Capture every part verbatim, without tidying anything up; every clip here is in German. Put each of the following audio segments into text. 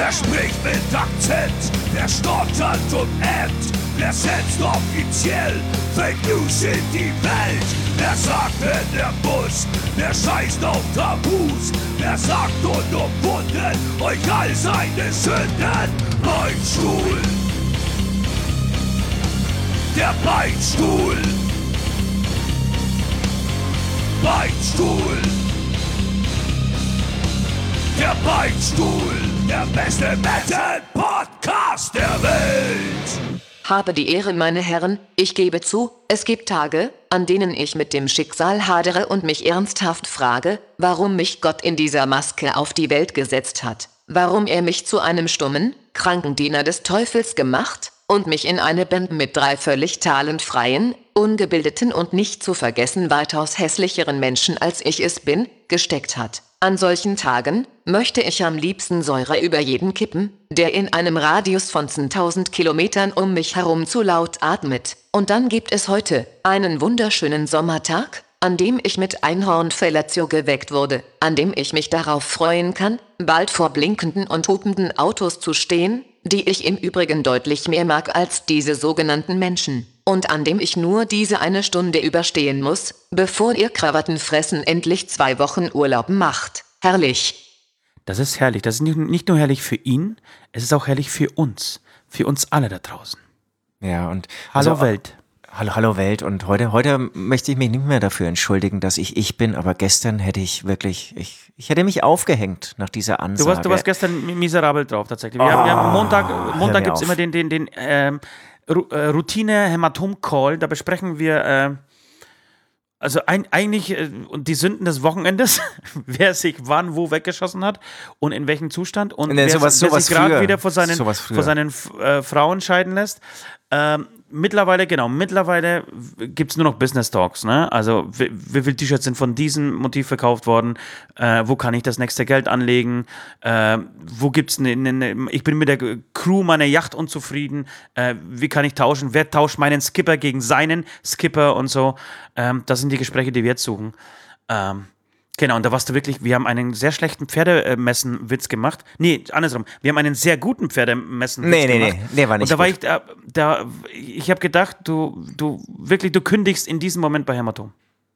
Wer spricht mit Akzent? Wer stottert und ämmt? Wer setzt offiziell Fake News in die Welt? Wer sagt, wenn er muss? Wer scheißt auf Tabus? Wer sagt unumwunden euch all seine Sünden? Beinstuhl, der Beinstuhl, Beinstuhl, der Beinstuhl, der beste Metal-Podcast der Welt. Habe die Ehre, meine Herren, ich gebe zu, es gibt Tage, an denen ich mit dem Schicksal hadere und mich ernsthaft frage, warum mich Gott in dieser Maske auf die Welt gesetzt hat, warum er mich zu einem stummen, kranken Diener des Teufels gemacht und mich in eine Band mit drei völlig talentfreien, ungebildeten und nicht zu vergessen weitaus hässlicheren Menschen als ich es bin, gesteckt hat. An solchen Tagen möchte ich am liebsten Säure über jeden kippen, der in einem Radius von zehntausend Kilometern um mich herum zu laut atmet. Und dann gibt es heute einen wunderschönen Sommertag, an dem ich mit Einhornfellatio geweckt wurde, an dem ich mich darauf freuen kann, bald vor blinkenden und hupenden Autos zu stehen, die ich im Übrigen deutlich mehr mag als diese sogenannten Menschen. Und an dem ich nur diese eine Stunde überstehen muss, bevor ihr Krawattenfressen endlich zwei Wochen Urlaub macht. Herrlich. Das ist herrlich. Das ist nicht, nicht nur herrlich für ihn, es ist auch herrlich für uns. Für uns alle da draußen. Ja, und Hallo also, Welt. Hallo, hallo Welt. Und heute, heute möchte ich mich nicht mehr dafür entschuldigen, dass ich ich bin, aber gestern hätte ich wirklich, ich, ich hätte mich aufgehängt nach dieser Ansage. Du warst, du warst gestern miserabel drauf, tatsächlich. Wir Oh, haben, wir haben Montag, Montag gibt es auf. immer den, den, den ähm, Routine-Hämatom-Call. Da besprechen wir äh, also ein, eigentlich äh, die Sünden des Wochenendes, wer sich wann wo weggeschossen hat und in welchem Zustand und Nee, wer, sowas- wer sowas sich gerade früher. wieder vor seinen, Sowas früher. vor seinen äh, Frauen scheiden lässt. Ähm, mittlerweile, genau, mittlerweile gibt es nur noch Business Talks, ne? Also wie, wie viele T-Shirts sind von diesem Motiv verkauft worden? Äh, wo kann ich das nächste Geld anlegen? Äh, wo gibt's eine, ne, ne, ich bin mit der Crew meiner Yacht unzufrieden. Äh, wie kann ich tauschen? Wer tauscht meinen Skipper gegen seinen Skipper und so? Ähm, das sind die Gespräche, die wir jetzt suchen. Ähm, Genau, und da warst du wirklich, wir haben einen sehr schlechten Pferdemessen-Witz gemacht. Nee, andersrum, wir haben einen sehr guten Pferdemessen-Witz Nee, nee, gemacht. nee, der war nicht Und da war gut. ich, da, da ich habe gedacht, du, du, wirklich, du kündigst in diesem Moment bei Hämatom.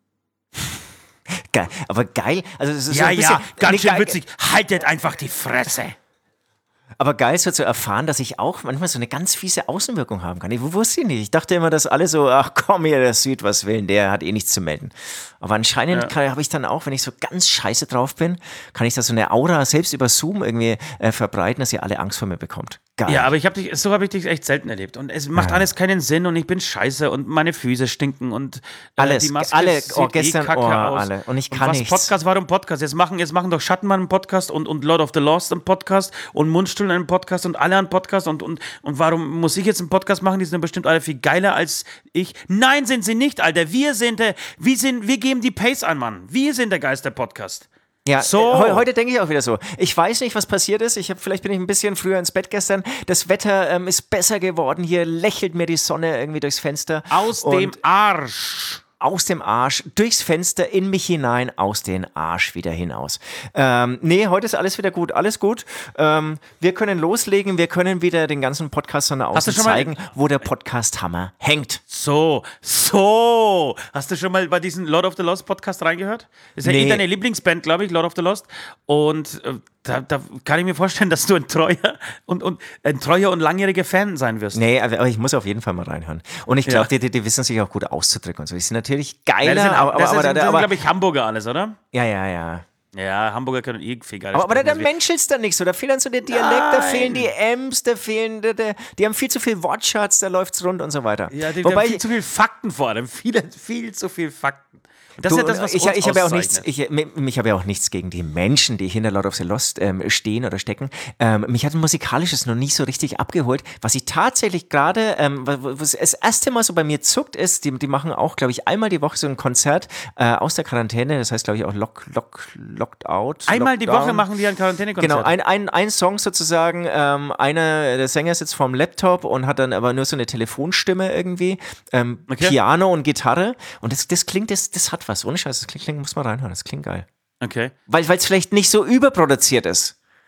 Geil, aber geil. Also es ist Ja, so ein ja, bisschen, ganz nee, schön geil, witzig. Haltet einfach die Fresse. Aber geil so zu erfahren, dass ich auch manchmal so eine ganz fiese Außenwirkung haben kann. Ich wusste ich nicht. Ich dachte immer, dass alle so, ach komm hier, der Süd, was will, der hat eh nichts zu melden. Aber anscheinend Ja. habe ich dann auch, wenn ich so ganz scheiße drauf bin, kann ich da so eine Aura selbst über Zoom irgendwie äh, verbreiten, dass ihr alle Angst vor mir bekommt. Geil. Ja, aber ich hab dich, so habe ich dich echt selten erlebt. Und es macht Ja. alles keinen Sinn und ich bin scheiße und meine Füße stinken und äh, Alles, die Maske alle, sieht oh, eh gestern, kacke oh, aus. alle. Und ich kann was nichts. Podcast, warum Podcast? Jetzt machen, jetzt machen doch Schattenmann einen Podcast und, und Lord of the Lost einen Podcast und Mundstuhl einen Podcast und alle einen Podcast und, und, und warum muss ich jetzt einen Podcast machen? Die sind bestimmt alle viel geiler als ich. Nein, sind sie nicht, Alter. Wir sind der, wir sind, wir geben die Pace an, Mann. Wir sind der Geist der Podcast. Ja, So. he heute denke ich auch wieder so. Ich weiß nicht, was passiert ist. Ich hab, vielleicht bin ich ein bisschen früher ins Bett gestern. Das Wetter ähm, ist besser geworden. Hier lächelt mir die Sonne irgendwie durchs Fenster. Aus Und dem Arsch. Aus dem Arsch, durchs Fenster, in mich hinein, aus den Arsch wieder hinaus. Ähm, nee, heute ist alles wieder gut, alles gut. Ähm, wir können loslegen, wir können wieder den ganzen Podcast von Hast du außen schon mal- zeigen, wo der Podcast-Hammer hängt. So, so. Hast du schon mal bei diesem Lord of the Lost Podcast reingehört? Ist ja Nee. eh deine Lieblingsband, glaube ich, Lord of the Lost. Und äh, da, da kann ich mir vorstellen, dass du ein treuer und, und ein treuer und langjähriger Fan sein wirst. Nee, aber aber ich muss auf jeden Fall mal reinhören. Und ich glaube, Ja. die, die, die wissen sich auch gut auszudrücken und so. Die sind natürlich Ja, geiler, das sind, aber, aber, das aber, sind, das sind aber, glaube ich, Hamburger alles, oder? ja, ja, ja. Ja, Hamburger können eh viel geiler Aber, aber da, sprechen da als wir. menschelt's dann nicht so. Da fehlt dann so der Dialekt, da Nein. fehlen die M's, da fehlen, da, da, die haben viel zu viel Wortschatz, da läuft's rund und so weiter. Ja, die, die Wobei haben viel zu viel Fakten vor allem. Viel, viel zu viel Fakten. Und das Du, ist ja das, was ich, uns ich habe ja auch nichts, auszeichnet. ich, ich habe ja auch nichts gegen die Menschen, die hinter Lord of the Lost ähm, stehen oder stecken. Ähm, mich hat ein musikalisches noch nicht so richtig abgeholt. Was ich tatsächlich gerade, ähm, was das erste Mal so bei mir zuckt, ist, die, die machen auch, glaube ich, einmal die Woche so ein Konzert äh, aus der Quarantäne. Das heißt, glaube ich, auch Lock, Lock, Locked Out. Einmal die Lockdown. Woche machen die ein Quarantänekonzert. Genau, ein, ein, ein Song sozusagen, ähm, einer, der Sänger sitzt vorm Laptop und hat dann aber nur so eine Telefonstimme irgendwie, ähm, Okay. Piano und Gitarre und das, das klingt, das, das hat was, ohne Scheiß, das klingt, klingt muss man reinhören, das klingt geil. Okay. Weil es vielleicht nicht so überproduziert ist.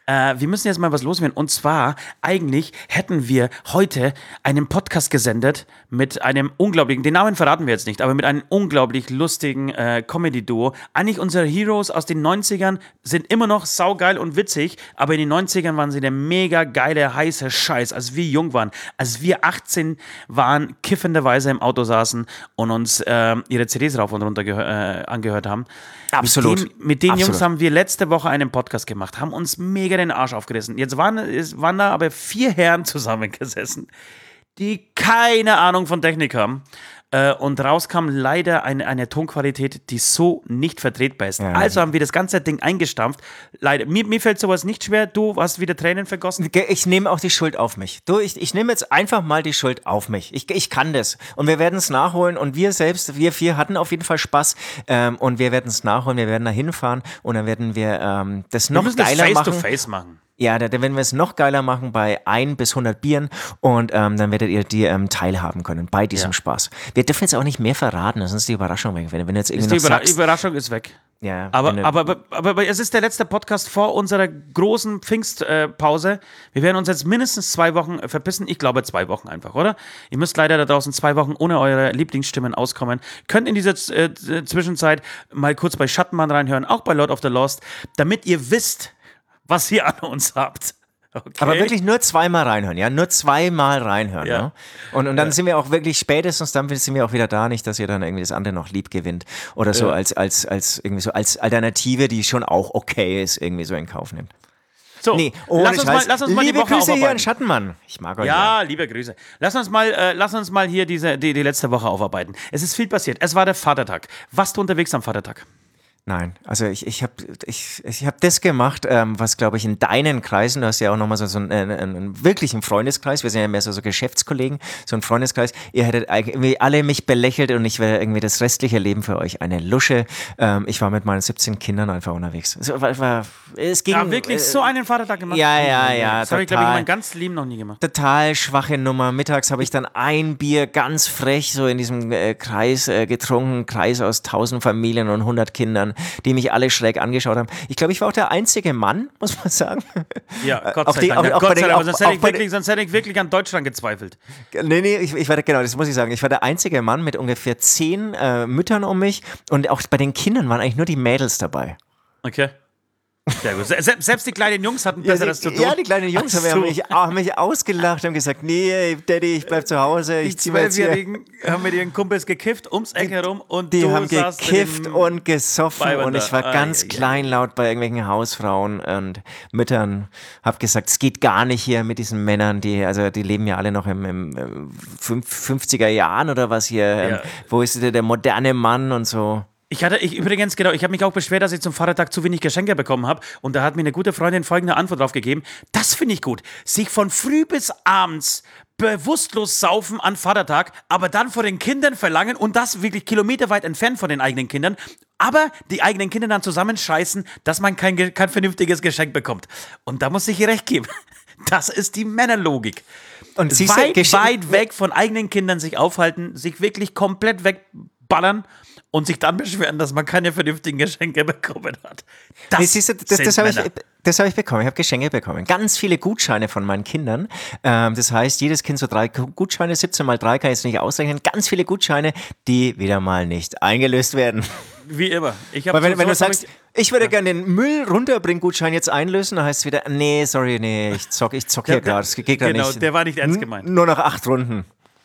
Äh, wir müssen jetzt mal was loswerden. Und zwar, eigentlich hätten wir heute einen Podcast gesendet mit einem unglaublichen, den Namen verraten wir jetzt nicht, aber mit einem unglaublich lustigen äh, Comedy-Duo. Eigentlich unsere Heroes aus den neunzigern sind immer noch saugeil und witzig, aber in den neunzigern waren sie der mega geile, heiße Scheiß, als wir jung waren. Als wir achtzehn waren, kiffenderweise im Auto saßen und uns äh, ihre C Ds rauf und runter äh, angehört haben. Absolut. Mit, dem, mit den Absolut. Jungs haben wir letzte Woche einen Podcast gemacht, haben uns mega den Arsch aufgerissen. Jetzt waren, es waren da aber vier Herren zusammengesessen, die keine Ahnung von Technik haben. Äh, und raus kam leider eine, eine Tonqualität, die so nicht vertretbar ist. Ja. Also haben wir das ganze Ding eingestampft. Leider, mir, mir fällt sowas nicht schwer. Du hast wieder Tränen vergossen. Ich nehme auch die Schuld auf mich. Du, ich, ich nehme jetzt einfach mal die Schuld auf mich. Ich, ich kann das. Und wir werden es nachholen. Und wir selbst, wir vier hatten auf jeden Fall Spaß. Ähm, und wir werden es nachholen. Wir werden da hinfahren. Und dann werden wir ähm, das noch wir müssen geiler das machen. Face-to-Face machen. Ja, da, da werden wir es noch geiler machen bei ein bis hundert Bieren und ähm, dann werdet ihr die ähm, teilhaben können bei diesem Ja. Spaß. Wir dürfen jetzt auch nicht mehr verraten, sonst ist die Überraschung weg. Wenn, wenn du jetzt Ist irgendwie die noch Überra sagst, Überraschung ist weg. ja, Aber, wenn du- aber, aber, aber, aber es ist der letzte Podcast vor unserer großen Pfingstpause. Wir werden uns jetzt mindestens zwei Wochen äh, verpissen. Ich glaube zwei Wochen einfach, oder? Ihr müsst leider da draußen zwei Wochen ohne eure Lieblingsstimmen auskommen. Könnt in dieser äh, Zwischenzeit mal kurz bei Schattenmann reinhören, auch bei Lord of the Lost, damit ihr wisst, was ihr an uns habt. Okay. Aber wirklich nur zweimal reinhören, ja, nur zweimal reinhören. Ja. Ne? Und, und dann Ja. sind wir auch wirklich spätestens, dann sind wir auch wieder da, nicht, dass ihr dann irgendwie das andere noch lieb gewinnt oder so Ja. als, als, als, irgendwie so als Alternative, die schon auch okay ist, irgendwie so in Kauf nimmt. So, Nee, ohne lass, uns mal, Scheiß. lass uns mal Liebe die Woche Grüße hier aufarbeiten. an Schattenmann. Ich mag euch. Ja, liebe Grüße. Lass uns mal, äh, lass uns mal hier diese, die, die letzte Woche aufarbeiten. Es ist viel passiert. Es war der Vatertag. Warst du unterwegs am Vatertag? Nein, also ich, ich habe ich, ich hab das gemacht, ähm, was glaube ich in deinen Kreisen, du hast ja auch nochmal so, so einen, einen, einen wirklichen Freundeskreis, wir sind ja mehr so, so Geschäftskollegen, so ein Freundeskreis, ihr hättet irgendwie alle mich belächelt und ich wäre irgendwie das restliche Leben für euch eine Lusche. Ähm, ich war mit meinen siebzehn Kindern einfach unterwegs. Es, war, war, es ging, Ja, wirklich äh, so einen Vatertag gemacht? ja, ja, ja, Das habe ich, glaube ich, in total. meinem ganzen Leben noch nie gemacht. Total schwache Nummer. Mittags habe ich dann ein Bier ganz frech so in diesem äh, Kreis äh, getrunken, Kreis aus tausend Familien und hundert Kindern, die mich alle schräg angeschaut haben. Ich glaube, ich war auch der einzige Mann, muss man sagen. Ja, Gott Auf sei die- Dank. auch- Ja, auch Gott bei sei den- Dank. auch- Sonst hätte, auch ich bei wirklich, sonst hätte ich wirklich an Deutschland gezweifelt. Nee, nee, ich, ich war, genau, das muss ich sagen. Ich war der einzige Mann mit ungefähr zehn äh, Müttern um mich und auch bei den Kindern waren eigentlich nur die Mädels dabei. Okay. Sehr gut. Se selbst die kleinen Jungs hatten Besseres zu die, tun. ja, die kleinen Jungs Ach haben so. mich, haben mich ausgelacht und gesagt, nee, Daddy, ich bleib zu Hause. Die Ich zieh mal jetzt hier. Zwölfjährigen haben mit ihren Kumpels gekifft, ums Eck herum und Die du haben saßt mit gekifft dem- und gesoffen Weibern und ich da. war ganz Ai, ai, ai. kleinlaut bei irgendwelchen Hausfrauen und Müttern. Hab gesagt, es geht gar nicht hier mit diesen Männern, die, also die leben ja alle noch im, im, im fünf- fünfziger Jahren oder was hier. Ja. Ähm, wo ist der, der moderne Mann und so. Ich hatte, ich übrigens, genau, ich habe mich auch beschwert, dass ich zum Vatertag zu wenig Geschenke bekommen habe. Und da hat mir eine gute Freundin folgende Antwort drauf gegeben. Das finde ich gut. Sich von früh bis abends bewusstlos saufen an Vatertag, aber dann vor den Kindern verlangen und das wirklich kilometerweit entfernt von den eigenen Kindern, aber die eigenen Kinder dann zusammenscheißen, dass man kein, ge- kein vernünftiges Geschenk bekommt. Und da muss ich ihr recht geben. Das ist die Männerlogik. Und siehst du, weit, Geschen- weit weg von eigenen Kindern sich aufhalten, sich wirklich komplett wegballern und sich dann beschweren, dass man keine vernünftigen Geschenke bekommen hat. Das, Nee, siehst du, das, sind das habe ich, Männer. das hab ich bekommen. Ich habe Geschenke bekommen. Ganz viele Gutscheine von meinen Kindern. Ähm, das heißt, jedes Kind so drei Gutscheine, siebzehn mal drei kann ich jetzt nicht ausrechnen. Ganz viele Gutscheine, die wieder mal nicht eingelöst werden. Wie immer. Ich hab Weil wenn, so- wenn du sowas hab sagst, ich, würde gerne den Müll runterbringen, Gutschein jetzt einlösen, dann heißt es wieder, nee, sorry, nee, ich zock, ich zock hier Der- gerade, das geht gerade genau, nicht. der war nicht ernst N- gemeint. Nur noch acht Runden.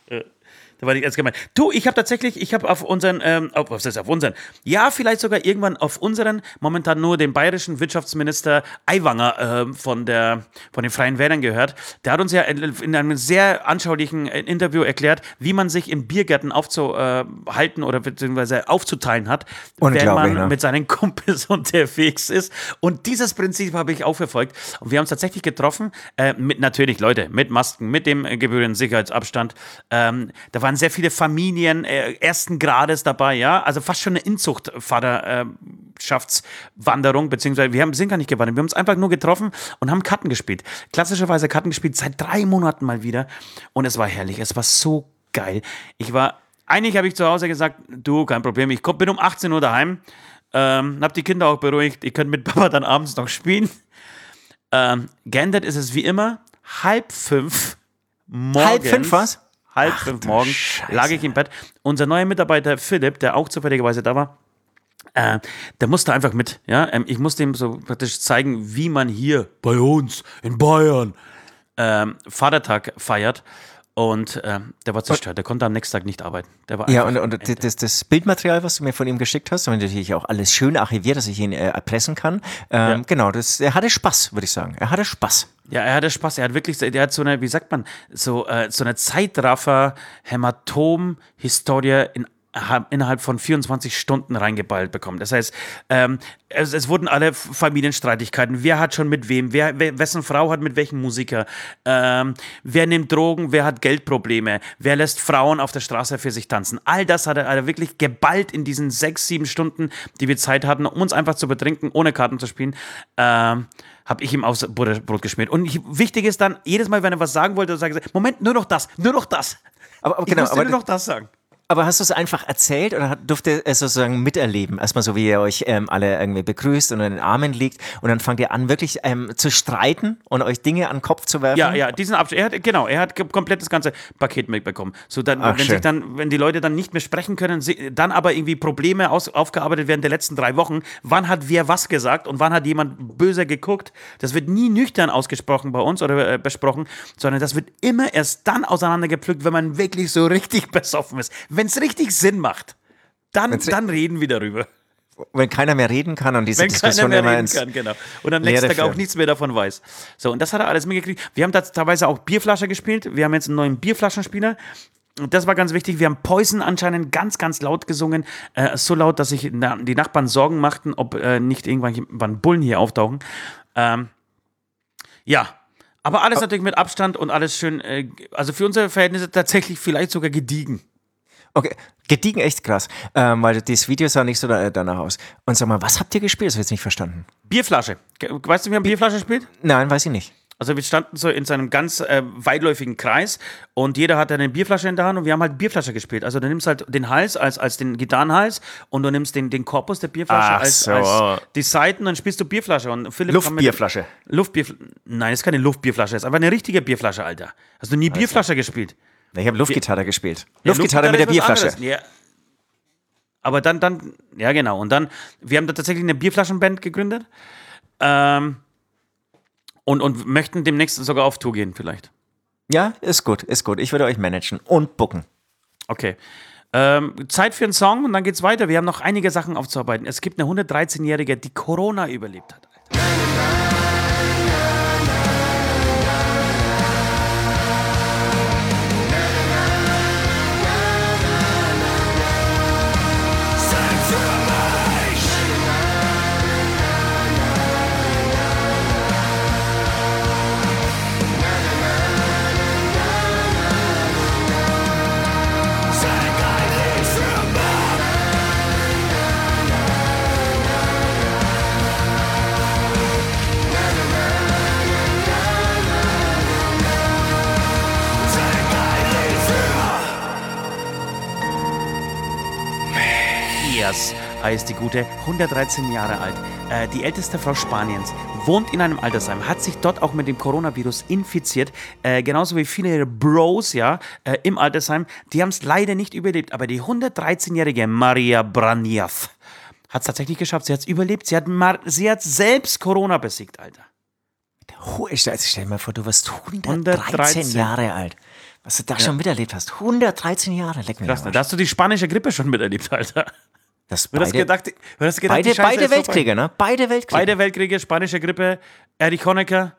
Da war ich ernst gemeint. Du, ich habe tatsächlich, ich habe auf unseren, ähm, auf, was ist auf unseren, ja, vielleicht sogar irgendwann auf unseren, momentan nur den bayerischen Wirtschaftsminister Aiwanger ähm, von, der, von den Freien Wählern gehört. Der hat uns ja in, in einem sehr anschaulichen äh, Interview erklärt, wie man sich in Biergärten aufzuhalten oder beziehungsweise aufzuteilen hat, wenn Unglaublich, man ne? mit seinen Kumpels unterwegs ist. Und dieses Prinzip habe ich auch verfolgt. Und wir haben uns tatsächlich getroffen, äh, mit natürlich, Leute, mit Masken, mit dem äh, gebührenden Sicherheitsabstand. Ähm, da waren sehr viele Familien äh, ersten Grades dabei, ja, also fast schon eine Inzuchtvaterschaftswanderung, beziehungsweise wir haben, sind gar nicht gewandert, wir haben uns einfach nur getroffen und haben Karten gespielt. Klassischerweise Karten gespielt, seit drei Monaten mal wieder. Und es war herrlich, es war so geil. Ich war, eigentlich habe ich zu Hause gesagt, du, kein Problem, ich komm, bin um achtzehn Uhr daheim, ähm, hab die Kinder auch beruhigt, ihr könnt mit Papa dann abends noch spielen. Ähm, geändert ist es wie immer, halb fünf morgens. Halb fünf was? Halb fünf morgens lag ich im Bett. Unser neuer Mitarbeiter Philipp, der auch zufälligerweise da war, äh, der musste einfach mit. Ja? Ähm, ich musste ihm so praktisch zeigen, wie man hier bei uns in Bayern ähm, Vatertag feiert. Und ähm, der war zerstört. Der konnte am nächsten Tag nicht arbeiten. Der war Ja, und, einfach und das, das Bildmaterial, was du mir von ihm geschickt hast, haben wir natürlich auch alles schön archiviert, dass ich ihn äh, erpressen kann. Ähm, Ja. Genau, das, er hatte Spaß, würde ich sagen. Er hatte Spaß. Ja, er hatte Spaß. Er hat wirklich, der hat so eine, wie sagt man, so, äh, so eine Zeitraffer-Hämatom-Historie in, innerhalb von vierundzwanzig Stunden reingeballt bekommen. Das heißt, ähm, es, es wurden alle Familienstreitigkeiten. Wer hat schon mit wem? Wer, wer, wessen Frau hat mit welchem Musiker? Ähm, wer nimmt Drogen? Wer hat Geldprobleme? Wer lässt Frauen auf der Straße für sich tanzen? All das hat er, hat er wirklich geballt in diesen sechs, sieben Stunden, die wir Zeit hatten, um uns einfach zu betrinken, ohne Karten zu spielen. Ähm, habe ich ihm aufs Brot geschmiert. Und ich, wichtig ist dann, jedes Mal, wenn er was sagen wollte, sage ich, Moment, nur noch das, nur noch das. Aber, aber Ich genau, musste aber, nur noch das sagen. aber hast du es einfach erzählt oder hat- durfte er sozusagen miterleben? Erstmal so, wie ihr euch ähm, alle irgendwie begrüßt und in den Armen liegt und dann fangt ihr an, wirklich ähm, zu streiten und euch Dinge an den Kopf zu werfen? Ja, ja, diesen Abschnitt, er hat, genau, er hat ge- komplett das ganze Paket mitbekommen. So dann, Ach, wenn schön. sich dann, wenn die Leute dann nicht mehr sprechen können, sie, dann aber irgendwie Probleme aus, aufgearbeitet werden der letzten drei Wochen, wann hat wer was gesagt und wann hat jemand böse geguckt, das wird nie nüchtern ausgesprochen bei uns oder äh, besprochen, sondern das wird immer erst dann auseinandergepflückt, wenn man wirklich so richtig besoffen ist. Wenn es richtig Sinn macht, dann, Wenn's ri- dann reden wir darüber. Wenn keiner mehr reden kann und diese Wenn keiner Diskussion mehr immer reden ins... kann, genau. Und am nächsten Leere Tag auch führen. nichts mehr davon weiß. So, und das hat er alles mitgekriegt. Wir haben da teilweise auch Bierflasche gespielt. Wir haben jetzt einen neuen Bierflaschenspieler. Und das war ganz wichtig. Wir haben Poison anscheinend ganz, ganz laut gesungen. Äh, so laut, dass sich na, die Nachbarn Sorgen machten, ob äh, nicht irgendwann Bullen hier auftauchen. Ähm, ja. Aber alles natürlich mit Abstand und alles schön, äh, also für unsere Verhältnisse tatsächlich vielleicht sogar gediegen. Okay, gediegen echt krass, ähm, weil das Video sah nicht so da, danach aus. Und sag mal, was habt ihr gespielt? Das habe ich jetzt nicht verstanden. Bierflasche. Ge- Weißt du, wie man Bierflasche spielt? Nein, weiß ich nicht. Also wir standen so in seinem ganz äh, weitläufigen Kreis und jeder hatte eine Bierflasche in der Hand und wir haben halt Bierflasche gespielt. Also du nimmst halt den Hals als, als den Gitarrenhals und du nimmst den, den Korpus der Bierflasche Ach als, so. als die Seiten und dann spielst du Bierflasche. Und Philipp kam mit- Luftbierflasche. Luftbierflasche. Nein, das ist keine Luftbierflasche, das ist einfach eine richtige Bierflasche, Alter. Hast du nie Bierflasche gespielt? Ich habe Luftgitarre gespielt. Ja, Luftgitarre mit der ist was Bierflasche. anderes. Ja. Aber dann, dann, ja genau. Und dann, wir haben da tatsächlich eine Bierflaschenband gegründet. Ähm, und, und möchten demnächst sogar auf Tour gehen, vielleicht. Ja, ist gut, ist gut. Ich würde euch managen und booken. Okay. Ähm, Zeit für einen Song und dann geht's weiter. Wir haben noch einige Sachen aufzuarbeiten. Es gibt eine hundertdreizehn-Jährige, die Corona überlebt hat. Marias heißt die gute, hundertdreizehn Jahre alt. Äh, die älteste Frau Spaniens, wohnt in einem Altersheim, hat sich dort auch mit dem Coronavirus infiziert, äh, genauso wie viele ihrer Bros, ja, äh, im Altersheim. Die haben es leider nicht überlebt, aber die hundertdreizehn-jährige Maria Braniath hat es tatsächlich geschafft. Sie hat es überlebt. Sie hat, Mar sie hat selbst Corona besiegt, Alter. Hu- ich stell, stell dir mal vor, du warst hundertdreizehn hundertdreizehn. Jahre alt. Was du da schon miterlebt hast. hundertdreizehn Jahre, leck mich Krass, am ne? Arsch. Da hast du die spanische Grippe schon miterlebt, Alter. Das Du hast beide, gedacht, du hast gedacht beide, die Scheiße beide ist vorbei. Weltkriege, ne? Beide Weltkriege. Beide Weltkriege, spanische Grippe, Erich Honecker,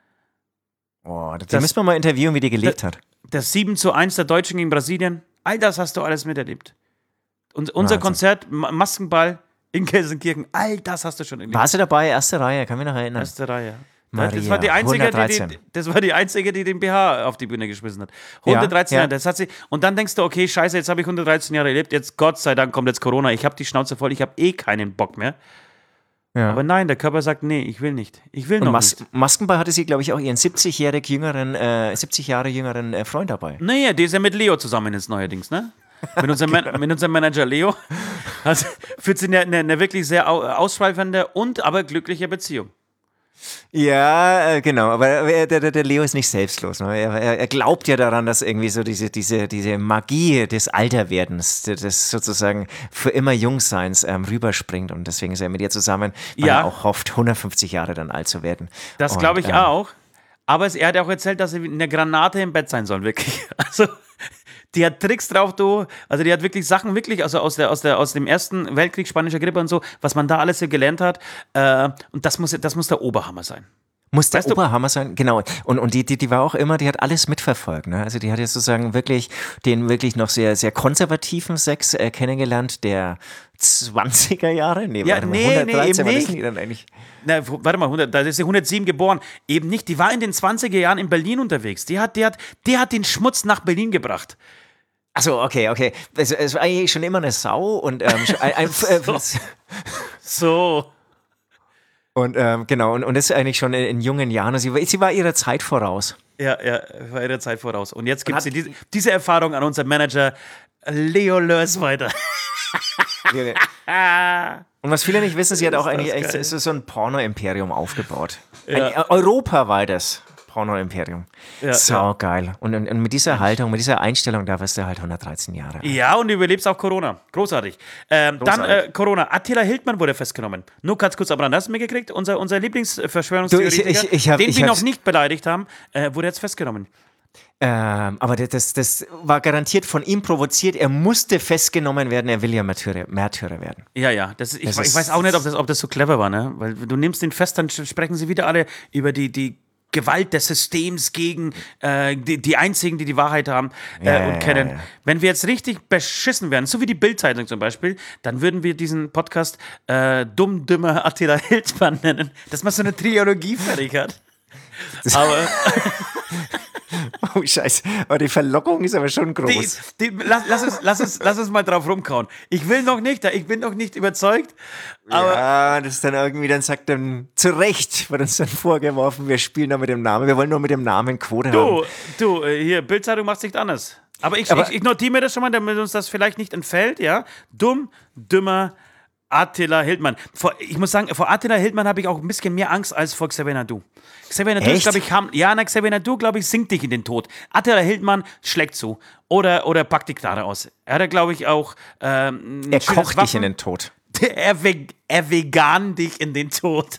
Oh, den Das- müssen wir mal interviewen, wie die gelebt hat. das sieben zu eins der Deutschen gegen Brasilien. All das hast du alles miterlebt. Und unser Wahnsinn. Konzert, Ma- Maskenball in Gelsenkirchen, all das hast du schon erlebt. War sie dabei? Erste Reihe, kann mich noch erinnern. Erste Reihe. Maria, das war die einzige, die, hundertdreizehn. die, das war die einzige, die den B H auf die Bühne geschmissen hat. hundertdreizehn ja. Jahre, das hat sie. Und dann denkst du, okay, scheiße, jetzt habe ich hundertdreizehn Jahre erlebt, jetzt Gott sei Dank kommt jetzt Corona, ich habe die Schnauze voll, ich habe eh keinen Bock mehr. Ja. Aber nein, der Körper sagt, nee, ich will nicht. Ich will Und noch Mas nicht. Maskenball hatte sie, glaube ich, auch ihren siebzigjährig jüngeren, äh, siebzig Jahre jüngeren äh, Freund dabei. Naja, der ist ja mit Leo zusammen jetzt neuerdings, ne? Mit unserem, Man mit unserem Manager Leo. Also führt sie eine, eine, eine wirklich sehr au ausschweifende und aber glückliche Beziehung. Ja, äh, genau, aber er- der, der, der Leo ist nicht selbstlos. Ne? Er, er, er glaubt ja daran, dass irgendwie so diese, diese, diese Magie des Alterwerdens, des sozusagen für immer Jungseins ähm, rüberspringt und deswegen ist er mit ihr zusammen, weil Ja. er auch hofft, hundertfünfzig Jahre dann alt zu werden. Das Und, glaube ich ähm, auch. Aber es, er hat ja auch erzählt, dass sie eine Granate im Bett sein soll, wirklich. Also, die hat Tricks drauf, du. Also, die hat wirklich Sachen, wirklich, also aus, der, aus, der, aus dem Ersten Weltkrieg, spanischer Grippe und so, was man da alles so gelernt hat. Äh, und das muss, das muss der Oberhammer sein. Muss der Weißt du- Oberhammer sein, genau. Und, und die, die, die war auch immer, die hat alles mitverfolgt. Ne? Also die hat jetzt sozusagen wirklich den wirklich noch sehr, sehr konservativen Sex äh, kennengelernt, der zwanziger Jahre? Nee, Ja, warte mal, nee, nee, hundertdreizehn eben war das nicht. nicht dann eigentlich. Na, w- warte mal, hundert, da ist sie hundertsieben geboren. Eben nicht, die war in den zwanziger Jahren in Berlin unterwegs. Die hat, die hat, die hat den Schmutz nach Berlin gebracht. Achso, okay, okay. Es, es war eigentlich schon immer eine Sau und ähm, schon ein, ein, äh, So. und ähm, genau, und, und das ist eigentlich schon in, in jungen Jahren. Sie, war- sie war ihrer Zeit voraus. Ja, ja, war ihre Zeit voraus. Und jetzt gibt hat- sie diese, diese Erfahrung an unseren Manager Leo Lörs weiter. Und was viele nicht wissen, sie hat auch Ist das eigentlich echt, geil. ist so ein Porno-Imperium aufgebaut. Ja. Ein europaweites Porno-Imperium. Ja, Sau geil. Und, und, und mit dieser Haltung, mit dieser Einstellung, da wirst du halt hundertdreizehn Jahre alt. Ja, und du überlebst auch Corona. Großartig. Ähm, Dann Großartig. äh, Corona. Attila Hildmann wurde festgenommen. Nur ganz kurz, aber hast du mitgekriegt? Unser, unser Du, Lieblingsverschwörungstheoretiker, ich- ich- ich hab- den ich wir hab's- noch nicht beleidigt haben, äh, wurde jetzt festgenommen. Ähm, aber das, das, das war garantiert von ihm provoziert. Er musste festgenommen werden, er will ja Märtyrer, Märtyrer werden. Ja, ja. Das ist, ich, Das ich ist- weiß auch nicht, ob das, ob das so clever war, ne? Weil du nimmst den fest, dann sprechen sie wieder alle über die, die Gewalt des Systems gegen äh, die, die einzigen, die die Wahrheit haben äh, Ja, und ja, kennen. ja. Wenn wir jetzt richtig beschissen werden, so wie die Bild-Zeitung zum Beispiel, dann würden wir diesen Podcast äh, Dumm, Dümmer Attila Hildmann nennen, dass man so eine Trilogie fertig hat. Aber Oh, Scheiße. Aber die Verlockung ist aber schon die, groß. die, lass, lass, uns, lass, uns, lass uns mal drauf rumkauen. Ich will noch nicht, ich bin noch nicht überzeugt, aber ja, das ist dann irgendwie, dann sagt dann, zu Recht wird uns dann vorgeworfen, wir spielen nur mit dem Namen, wir wollen nur mit dem Namen Quote haben. Du, du, äh, hier, Bild-Zeitung macht nicht anders. Aber ich, Aber- ich, ich notiere mir das schon mal, damit uns das vielleicht nicht entfällt, ja? Dumm, dümmer Attila Hildmann. Vor, ich muss sagen, vor Attila Hildmann habe ich auch ein bisschen mehr Angst als vor Xavier Naidu. Xavier Naidu, Echt? glaube ich, ham, ja, na, Xavier Naidu, glaube ich, sinkt dich in den Tod. Attila Hildmann schlägt zu. Oder, oder packt die Knarre aus. Er hat, glaube ich, auch ähm, ein Er schönes kocht dich in Waffen. den Tod. Er, ve er vegan dich in den Tod.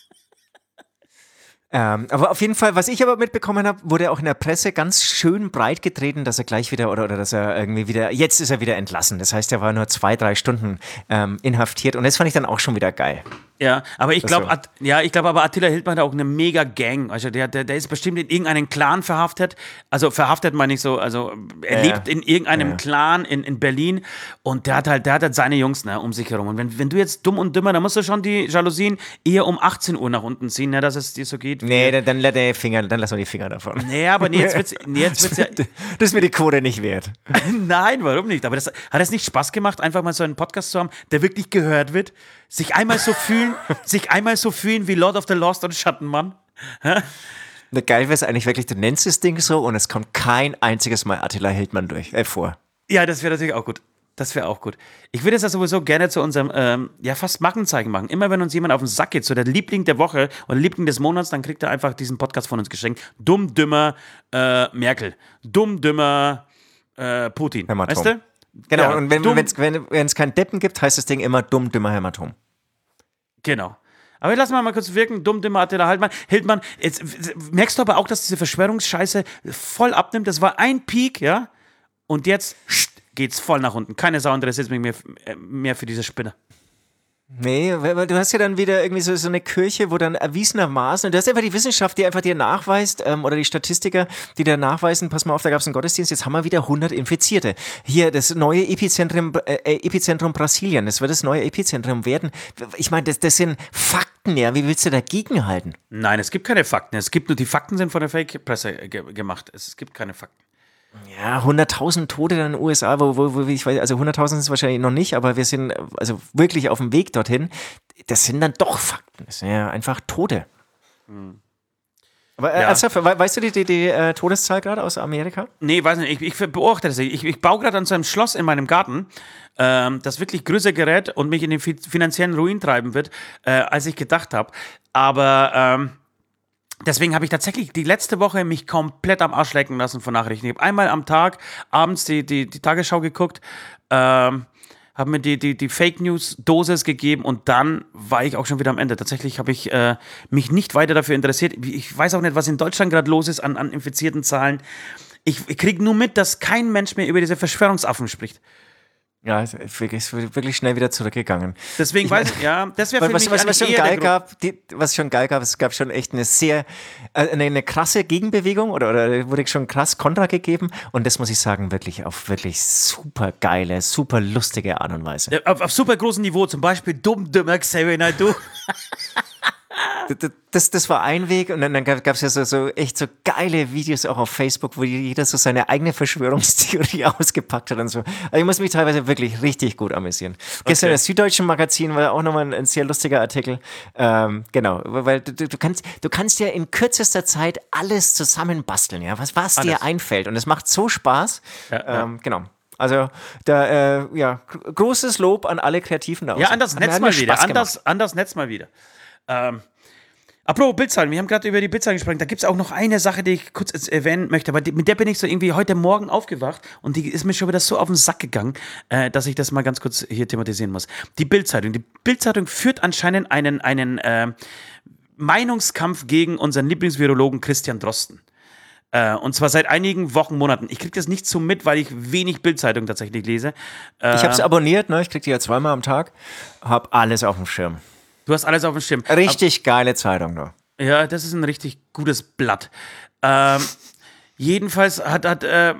Ähm, aber auf jeden Fall, was ich aber mitbekommen habe, wurde auch in der Presse ganz schön breit getreten, dass er gleich wieder oder, oder dass er irgendwie wieder, jetzt ist er wieder entlassen. Das heißt, er war nur zwei, drei Stunden ähm, inhaftiert und das fand ich dann auch schon wieder geil. Ja, aber ich Das glaube, so. ja, ich glaube, aber Attila Hildmann hat auch eine mega Gang. Also der, der, der ist bestimmt in irgendeinen Clan verhaftet. Also verhaftet meine ich so, also er Ja, lebt in irgendeinem ja. Clan in, in Berlin und der hat halt, der hat halt seine Jungs ne, um sich herum. Und wenn, wenn du jetzt dumm und dümmer, dann musst du schon die Jalousien eher um achtzehn Uhr nach unten ziehen, ne, dass es dir so geht. Nee, dann, dann, lässt er Finger, dann lassen wir die Finger davon. Nee, aber nee, jetzt wird's, nee, jetzt wird's ja. Das ist mir die Quote nicht wert. Nein, warum nicht? Aber das, hat es nicht Spaß gemacht, einfach mal so einen Podcast zu haben, der wirklich gehört wird? Sich einmal so fühlen, sich einmal so fühlen wie Lord of the Lost und Schattenmann? Na, geil wäre es eigentlich wirklich, du nennst das Ding so und es kommt kein einziges Mal Attila Hildmann durch, äh, vor. Ja, das wäre natürlich auch gut. Das wäre auch gut. Ich würde es ja sowieso gerne zu unserem, ähm, ja, fast Markenzeichen machen. Immer wenn uns jemand auf den Sack geht, so der Liebling der Woche oder Liebling des Monats, dann kriegt er einfach diesen Podcast von uns geschenkt. Dumm, dümmer äh, Merkel. Dumm, dümmer äh, Putin. Hämatom. Weißt du? Genau, Ja, und wenn dumm- es wenn, wenn's keinen Deppen gibt, heißt das Ding immer dumm, dümmer Hämatom. Genau. Aber wir lassen mal, mal kurz wirken. Dumm, dümmer Attila Hildmann. Hildmann, jetzt w- merkst du aber auch, dass diese Verschwörungsscheiße voll abnimmt. Das war ein Peak, ja? Und jetzt geht's voll nach unten. Keine Sau interessiert mich mehr, äh, mehr für diese Spinne. Nee, weil weil du hast ja dann wieder irgendwie so, so eine Kirche, wo dann erwiesenermaßen, und du hast einfach die Wissenschaft, die einfach dir nachweist, ähm, oder die Statistiker, die dir nachweisen, pass mal auf, da gab es einen Gottesdienst, jetzt haben wir wieder hundert Infizierte. Hier, das neue Epizentrum, äh, Epizentrum Brasilien, das wird das neue Epizentrum werden. Ich meine, das, das sind Fakten, ja, wie willst du dagegen halten? Nein, es gibt keine Fakten. Es gibt nur, die Fakten sind von der Fake-Presse ge gemacht. Es gibt keine Fakten. Ja, hunderttausend Tote in den U S A, wo, wo, wo ich weiß, also hunderttausend ist es wahrscheinlich noch nicht, aber wir sind also wirklich auf dem Weg dorthin. Das sind dann doch Fakten. Das sind ja einfach Tote. Aber, äh, Ja. ernsthaft, we- weißt du die, die, die äh, Todeszahl gerade aus Amerika? Nee, weiß nicht, ich, ich beobachte das. Ich, ich baue gerade an so einem Schloss in meinem Garten, ähm, das wirklich größer gerät und mich in den fi- finanziellen Ruin treiben wird, äh, als ich gedacht habe. Aber ähm, deswegen habe ich tatsächlich die letzte Woche mich komplett am Arsch lecken lassen von Nachrichten. Ich habe einmal am Tag abends die, die, die Tagesschau geguckt, ähm, habe mir die, die, die Fake News Dosis gegeben und dann war ich auch schon wieder am Ende. Tatsächlich habe ich äh, mich nicht weiter dafür interessiert. Ich weiß auch nicht, was in Deutschland gerade los ist an, an infizierten Zahlen. Ich, ich kriege nur mit, dass kein Mensch mehr über diese Verschwörungsaffen spricht. Ja, es ist wirklich, ist wirklich schnell wieder zurückgegangen. Deswegen weiß ich, ja, das wäre für Was, mich was, was, eigentlich schon eher der geil Grund. gab, die, was schon geil gab, es gab schon echt eine sehr, äh, eine, eine krasse Gegenbewegung oder, oder wurde schon krass Kontra gegeben und das muss ich sagen, wirklich auf wirklich super geile, super lustige Art und Weise. Ja, Auf, auf super großem Niveau, zum Beispiel dumm, dummer Xavier Naidoo. Das, das, das war ein Weg und dann, dann gab es ja so, so echt so geile Videos auch auf Facebook, wo jeder so seine eigene Verschwörungstheorie ausgepackt hat und so. Also ich muss mich teilweise wirklich richtig gut amüsieren. Gestern Okay. das Süddeutschen Magazin war auch nochmal ein, ein sehr lustiger Artikel. Ähm, genau, weil du, du, kannst, du kannst ja in kürzester Zeit alles zusammenbasteln, ja, was, was Alles. dir einfällt und es macht so Spaß. Ja, ja. ähm, genau. Also, da, äh, ja, gr- großes Lob an alle Kreativen da Ja, außen. an das Hat mir- Netz hat mir mal wieder. Spaß An gemacht. das, an das Netz mal wieder. Ähm, apropos Bildzahlen, wir haben gerade über die Bildzahlen gesprochen. Da gibt es auch noch eine Sache, die ich kurz jetzt erwähnen möchte, aber die, mit der bin ich so irgendwie heute Morgen aufgewacht und die ist mir schon wieder so auf den Sack gegangen, äh, dass ich das mal ganz kurz hier thematisieren muss. Die Bildzeitung. Die Bildzeitung führt anscheinend einen, einen äh, Meinungskampf gegen unseren Lieblingsvirologen Christian Drosten. Äh, und zwar seit einigen Wochen, Monaten. Ich kriege das nicht so mit, weil ich wenig Bildzeitung tatsächlich lese. Äh, Ich habe es abonniert, ne? Ich krieg die ja zweimal am Tag. Hab alles auf dem Schirm. Du hast alles auf dem Schirm. Richtig geile Zeitung, ne? Ja, das ist ein richtig gutes Blatt. Ähm, jedenfalls hat, hat äh,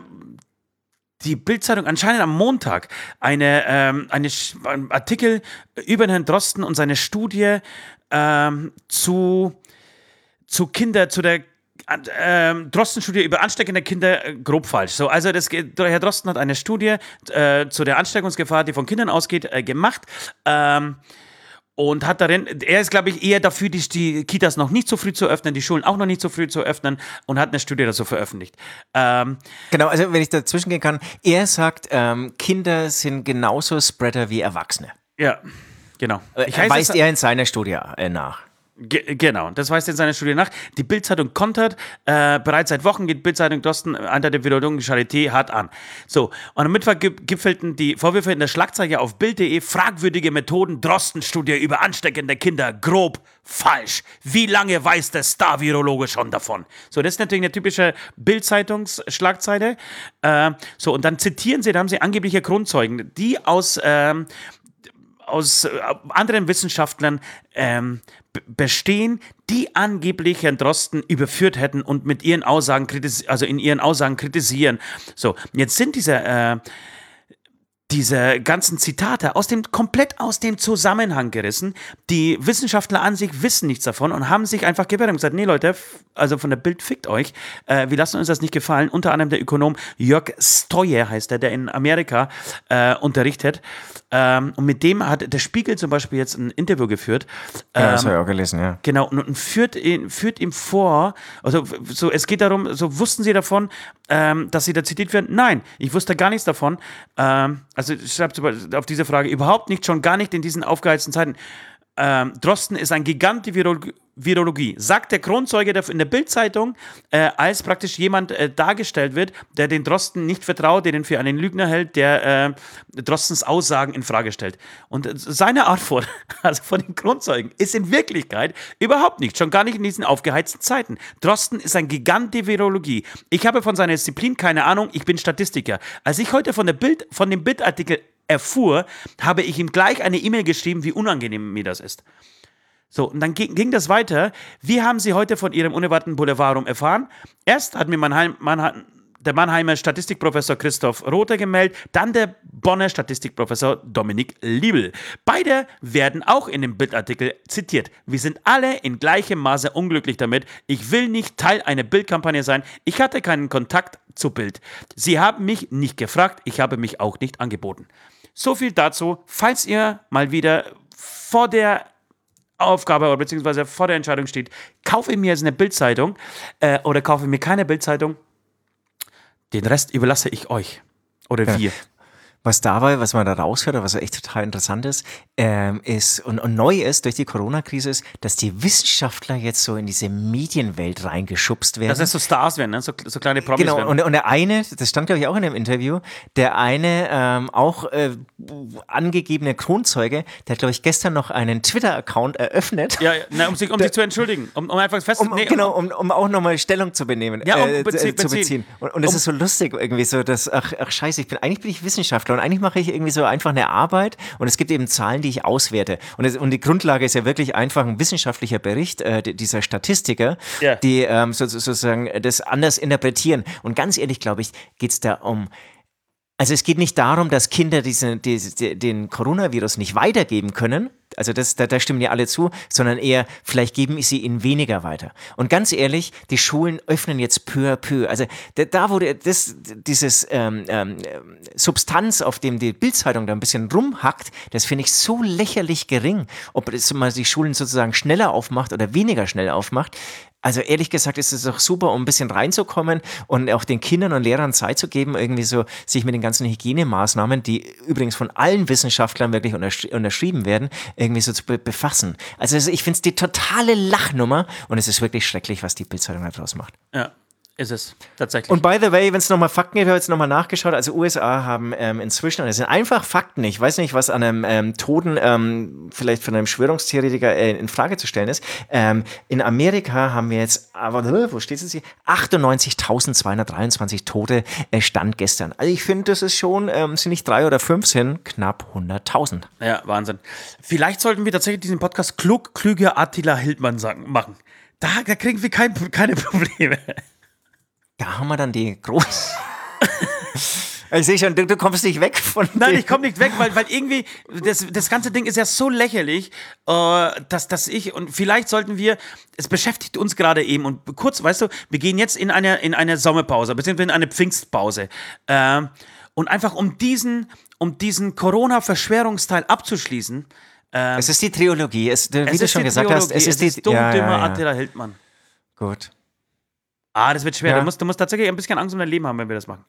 die Bild-Zeitung anscheinend am Montag eine, ähm, eine Sch- einen Artikel über Herrn Drosten und seine Studie ähm, zu, zu Kinder, zu der ähm, Drosten-Studie über ansteckende Kinder äh, grob falsch. So, also das, geht- Herr Drosten hat eine Studie äh, zu der Ansteckungsgefahr, die von Kindern ausgeht, äh, gemacht. Ähm, Und hat darin, er ist, glaube ich, eher dafür, die, die Kitas noch nicht so früh zu öffnen, die Schulen auch noch nicht so früh zu öffnen und hat eine Studie dazu veröffentlicht. Ähm, Genau, also wenn ich dazwischen gehen kann, er sagt, ähm, Kinder sind genauso Spreader wie Erwachsene. ja, genau. Ich heiße Weist es- er in seiner Studie äh, nach. Ge genau, das weist in seiner Studie nach. Die Bild-Zeitung kontert, äh, bereits seit Wochen geht Bild-Zeitung Drosten unter der Virologen Charité hart an. So, und am Mittwoch gip- gipfelten die Vorwürfe in der Schlagzeile auf Bild punkt de, fragwürdige Methoden, Drosten-Studie über ansteckende Kinder, grob falsch. Wie lange weiß der Star-Virologe schon davon? So, das ist natürlich eine typische Bild-Zeitungs-Schlagzeile. Äh, so, und dann zitieren sie, da haben sie angebliche Grundzeugen, die aus... Ähm, aus äh, anderen Wissenschaftlern ähm, b- bestehen, die angeblich Herrn Drosten überführt hätten und mit ihren Aussagen kritis- also in ihren Aussagen kritisieren. So, jetzt sind diese äh, diese ganzen Zitate aus dem, komplett aus dem Zusammenhang gerissen. Die Wissenschaftler an sich wissen nichts davon und haben sich einfach gewehrt und gesagt, nee Leute, f- also von der Bild fickt euch, äh, wir lassen uns das nicht gefallen. Unter anderem der Ökonom Jörg Stoje heißt er, der in Amerika äh, unterrichtet. Ähm, und mit dem hat der Spiegel zum Beispiel jetzt ein Interview geführt. Ja, das Ähm, habe ich auch gelesen, ja. Genau, und, und führt, ihn, führt ihm vor, also so, es geht darum, so wussten Sie davon, ähm, dass Sie da zitiert werden? Nein, ich wusste gar nichts davon. Ähm, also schreibt auf diese Frage überhaupt nicht, schon gar nicht in diesen aufgeheizten Zeiten. Ähm, Drosten ist ein Gigant der Virol- Virologie, sagt der Kronzeuge der, in der Bild-Zeitung, äh, als praktisch jemand äh, dargestellt wird, der den Drosten nicht vertraut, der den für einen Lügner hält, der äh, Drostens Aussagen in Frage stellt. Und äh, seine Art von, also von den Kronzeugen ist in Wirklichkeit überhaupt nicht, schon gar nicht in diesen aufgeheizten Zeiten. Drosten ist ein Gigant der Virologie. Ich habe von seiner Disziplin keine Ahnung, ich bin Statistiker. Als ich heute von, der Bild, von dem Bild-Artikel erfuhr, habe ich ihm gleich eine E-Mail geschrieben, wie unangenehm mir das ist. So, und dann ging, ging das weiter. Wie haben Sie heute von Ihrem unerwarteten Boulevardum erfahren? Erst hat mir Mannheim, Mannheim, der Mannheimer Statistikprofessor Christoph Rother gemeldet, dann der Bonner Statistikprofessor Dominik Liebel. Beide werden auch in dem Bildartikel zitiert. Wir sind alle in gleichem Maße unglücklich damit. Ich will nicht Teil einer Bildkampagne sein. Ich hatte keinen Kontakt zu Bild. Sie haben mich nicht gefragt, ich habe mich auch nicht angeboten. So viel dazu, falls ihr mal wieder vor der Aufgabe oder beziehungsweise vor der Entscheidung steht, kaufe ich mir jetzt eine Bildzeitung äh, oder kaufe ich mir keine Bildzeitung, den Rest überlasse ich euch oder Ja. wir. Was dabei, was man da raushört, oder was echt total interessant ist, ähm, ist und, und neu ist durch die Corona-Krise, ist, dass die Wissenschaftler jetzt so in diese Medienwelt reingeschubst werden. Dass es so Stars werden, ne? so, so kleine Promis Genau, werden. und, und der eine, das stand glaube ich auch in einem Interview, der eine ähm, auch äh, angegebene Kronzeuge, der hat glaube ich gestern noch einen Twitter-Account eröffnet. ja, ja, na, um sich, um sich zu entschuldigen, um, um einfach fest Um, nee, genau, um, um auch nochmal Stellung zu benehmen, Ja, um äh, bezie- äh, zu beziehen. beziehen. Und, und das Um- ist so lustig irgendwie so, dass, ach, ach scheiße, ich bin, eigentlich bin ich Wissenschaftler und eigentlich mache ich irgendwie so einfach eine Arbeit und es gibt eben Zahlen, die ich auswerte. Und, es, und die Grundlage ist ja wirklich einfach ein wissenschaftlicher Bericht äh, dieser Statistiker, Ja. die ähm, so, so- sozusagen das anders interpretieren. Und ganz ehrlich, glaube ich, geht es da um. Also es geht nicht darum, dass Kinder diesen, die, den Coronavirus nicht weitergeben können, also das, da, da stimmen ja alle zu, sondern eher, vielleicht geben sie ihn weniger weiter. Und ganz ehrlich, die Schulen öffnen jetzt peu à peu. Also da, da wo der- das, dieses ähm, ähm, Substanz, auf dem die Bildzeitung da ein bisschen rumhackt, das finde ich so lächerlich gering. Ob das mal die Schulen sozusagen schneller aufmacht oder weniger schnell aufmacht. Also ehrlich gesagt ist es doch super, um ein bisschen reinzukommen und auch den Kindern und Lehrern Zeit zu geben, irgendwie so sich mit den ganzen Hygienemaßnahmen, die übrigens von allen Wissenschaftlern wirklich untersch- unterschrieben werden, irgendwie so zu be- befassen. Also es- ich finde es die totale Lachnummer und es ist wirklich schrecklich, was die Bildzeitung da draus macht. Ja, ist es, tatsächlich. Und by the way, wenn es nochmal Fakten gibt, ich habe jetzt nochmal nachgeschaut, also U S A haben ähm, inzwischen, und das sind einfach Fakten, ich weiß nicht, was an einem ähm, Toten ähm, vielleicht von einem Verschwörungstheoretiker äh, in Frage zu stellen ist, ähm, in Amerika haben wir jetzt, aber wo steht es hier? achtundneunzigtausendzweihundertdreiundzwanzig Tote äh, Stand gestern. Also ich finde, das ist schon, ähm, sind nicht drei oder fünf, sind knapp hunderttausend. Ja, Wahnsinn. Vielleicht sollten wir tatsächlich diesen Podcast klug, klüger Attila Hildmann sagen, machen. Da, da kriegen wir kein, keine Probleme. Da haben wir dann die groß. Ich sehe schon, du, du kommst nicht weg von Nein, dem. ich komme nicht weg, weil, weil irgendwie, das, das ganze Ding ist ja so lächerlich, äh, dass, dass ich, und vielleicht sollten wir, es beschäftigt uns gerade eben, und kurz, weißt du, wir gehen jetzt in eine, in eine Sommerpause, beziehungsweise in eine Pfingstpause. Äh, und einfach um diesen, um diesen Corona-Verschwörungsteil abzuschließen, Es ist die Trilogie, es, wie es du ist schon die gesagt Theologie, hast, es ist die dumm, ja, dümmer ja, ja. Attila Hildmann. Gut. Ah, das wird schwer. Ja. Du, musst, du musst tatsächlich ein bisschen Angst um dein Leben haben, wenn wir das machen.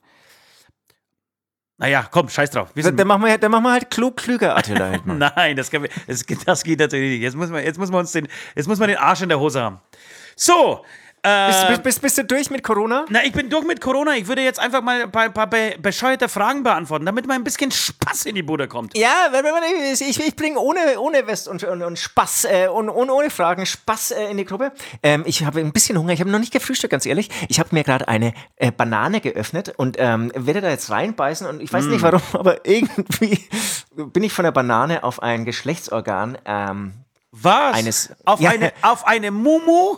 Naja, komm, scheiß drauf. Wir Dann, sind, dann, machen wir, dann machen wir halt klug, klüger Attila Hildmann. nein, das, kann wir, das, das geht natürlich nicht. Jetzt muss man, jetzt muss man uns den, jetzt muss man den Arsch in der Hose haben. So, äh, Bist, bist, bist, bist du durch mit Corona? na, ich bin durch mit Corona. Ich würde jetzt einfach mal ein paar, paar be bescheuerte Fragen beantworten, damit mal ein bisschen Spaß in die Bude kommt. Ja, ich, ich bringe ohne, ohne West und, und, und Spaß äh, und, und ohne Fragen Spaß äh, in die Gruppe. Ähm, ich habe ein bisschen Hunger, ich habe noch nicht gefrühstückt, ganz ehrlich. Ich habe mir gerade eine äh, Banane geöffnet und ähm, werde da jetzt reinbeißen und ich weiß nicht warum, aber irgendwie bin ich von der Banane auf ein Geschlechtsorgan ähm, Was? Eines- auf, ja. eine, auf eine Mumu?